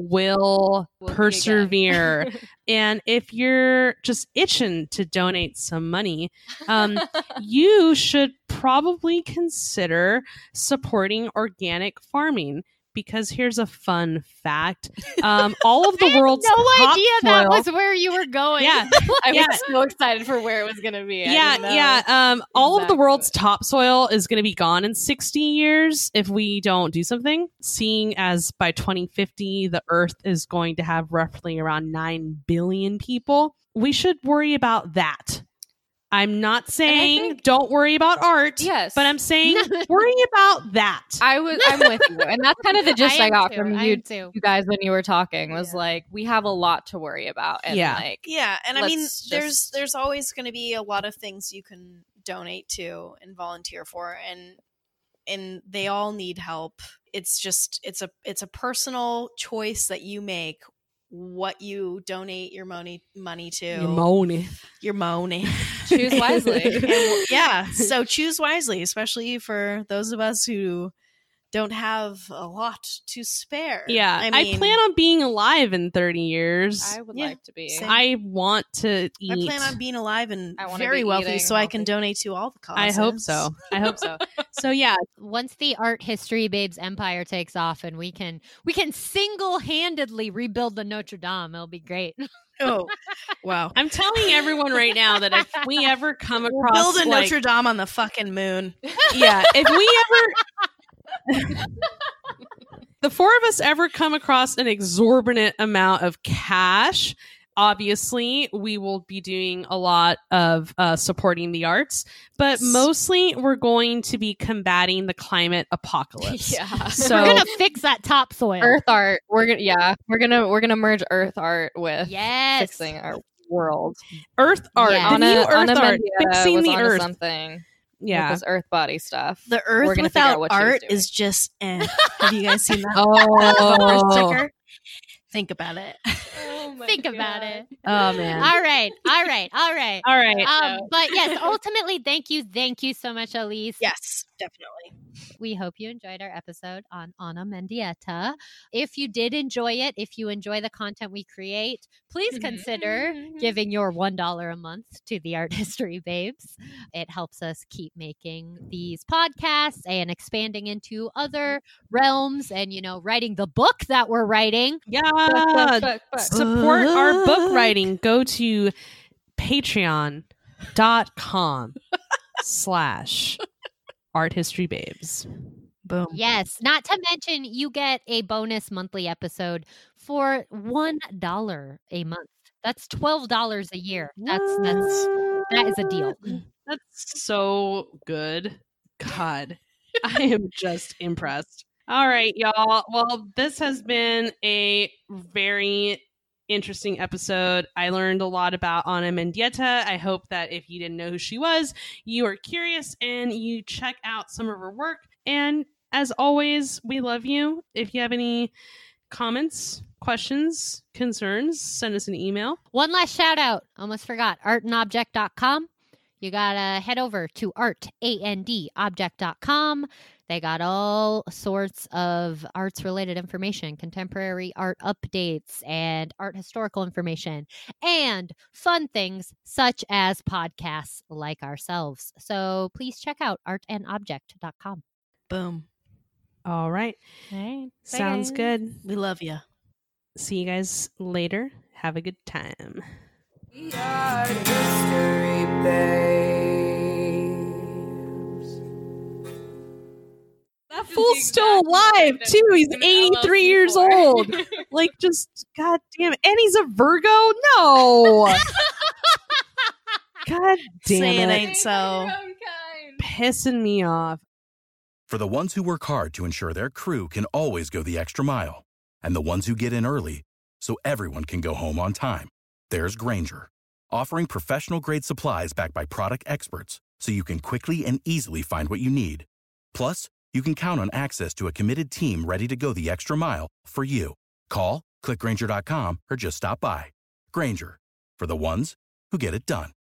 will Will be persevere. again. And if you're just itching to donate some money, um, you should probably consider supporting organic farming. Because here's a fun fact: um, all of the I had world's no topsoil, idea that was where you were going. yeah, I Yeah. was so excited for where it was going to be. I yeah, didn't know. yeah. Um, all of the exactly world's what- topsoil is going to be gone in sixty years if we don't do something. Seeing as by twenty fifty, the Earth is going to have roughly around nine billion people, we should worry about that. I'm not saying think- don't worry about art. Yes. But I'm saying worry about that. I was. I'm with you, and that's kind of the gist I, am got too, from I you, am too. you guys when you were talking. Was Yeah. like, we have a lot to worry about, and Yeah. like, Yeah, and I mean, Let's there's just- there's always going to be a lot of things you can donate to and volunteer for, and and they all need help. It's just it's a it's a personal choice that you make what you donate your money money to. You're moaning. Your money. choose wisely. And, yeah, so choose wisely, especially for those of us who don't have a lot to spare. Yeah, I I, mean, plan on being alive in thirty years. I would Yeah, like to be. same. I want to eat. I plan on being alive and I wanna very be wealthy, eating so I can healthy. donate to all the causes. I hope so. I hope so. So yeah, Once the art history babes empire takes off and we can we can single-handedly rebuild the Notre Dame, it'll be great. Oh, wow. I'm telling everyone right now that if we ever come across Build a like, Notre Dame on the fucking moon. yeah, if we ever the four of us ever come across an exorbitant amount of cash, obviously we will be doing a lot of uh, supporting the arts, but mostly we're going to be combating the climate apocalypse. yeah. So We're gonna fix that topsoil. Earth art. We're gonna. Yeah. We're gonna. We're gonna merge Earth art with Yes. fixing our world. Earth art, Yeah. the Anna, new Earth Anna art, Mendia fixing was the onto Earth. something. Yeah. With this Earth body stuff. The We're Earth gonna figure out without what she's art doing. is just eh. Have you guys seen that? Oh, bumper sticker? Think about it. Oh my Think about it. oh man. All right. All right. All right. All right. Um, but yes, ultimately, thank you. Thank you so much, Elise. Yes, definitely. We hope you enjoyed our episode on Anna Mendieta. If you did enjoy it, if you enjoy the content we create, please consider giving your one dollar a month to the Art History Babes. It helps us keep making these podcasts and expanding into other realms and, you know, writing the book that we're writing. Yeah. Book, book, book. Support our book Book. writing. Go to patreon dot com slash art history babes. Boom. Yes. Not to mention, you get a bonus monthly episode for one dollar a month. That's twelve dollars a year. That's, that's, that is a deal. That's so good. God, I am just impressed. All right, y'all. Well, this has been a very interesting episode. I learned a lot about Ana Mendieta. I hope that if you didn't know who she was, you are curious and you check out some of her work. And as always, we love you. If you have any comments, questions, concerns, send us an email. One last shout out. Almost forgot. art and object dot com. You gotta head over to art and object dot com. They got all sorts of arts related information, contemporary art updates, and art historical information, and fun things such as podcasts like ourselves. So please check out art and object dot com. Boom. All right. All right. Sounds Bye. good. We love you. See you guys later. Have a good time. We are history babes. That fool's still alive too. He's eighty-three years old. Like, just god damn it. And he's a Virgo? No. God damn Say it it. ain't so. Pissing me off. For the ones who work hard to ensure their crew can always go the extra mile, and the ones who get in early so everyone can go home on time, there's Grainger, offering professional-grade supplies backed by product experts so you can quickly and easily find what you need. Plus, you can count on access to a committed team ready to go the extra mile for you. Call, click Grainger dot com, or just stop by. Grainger, for the ones who get it done.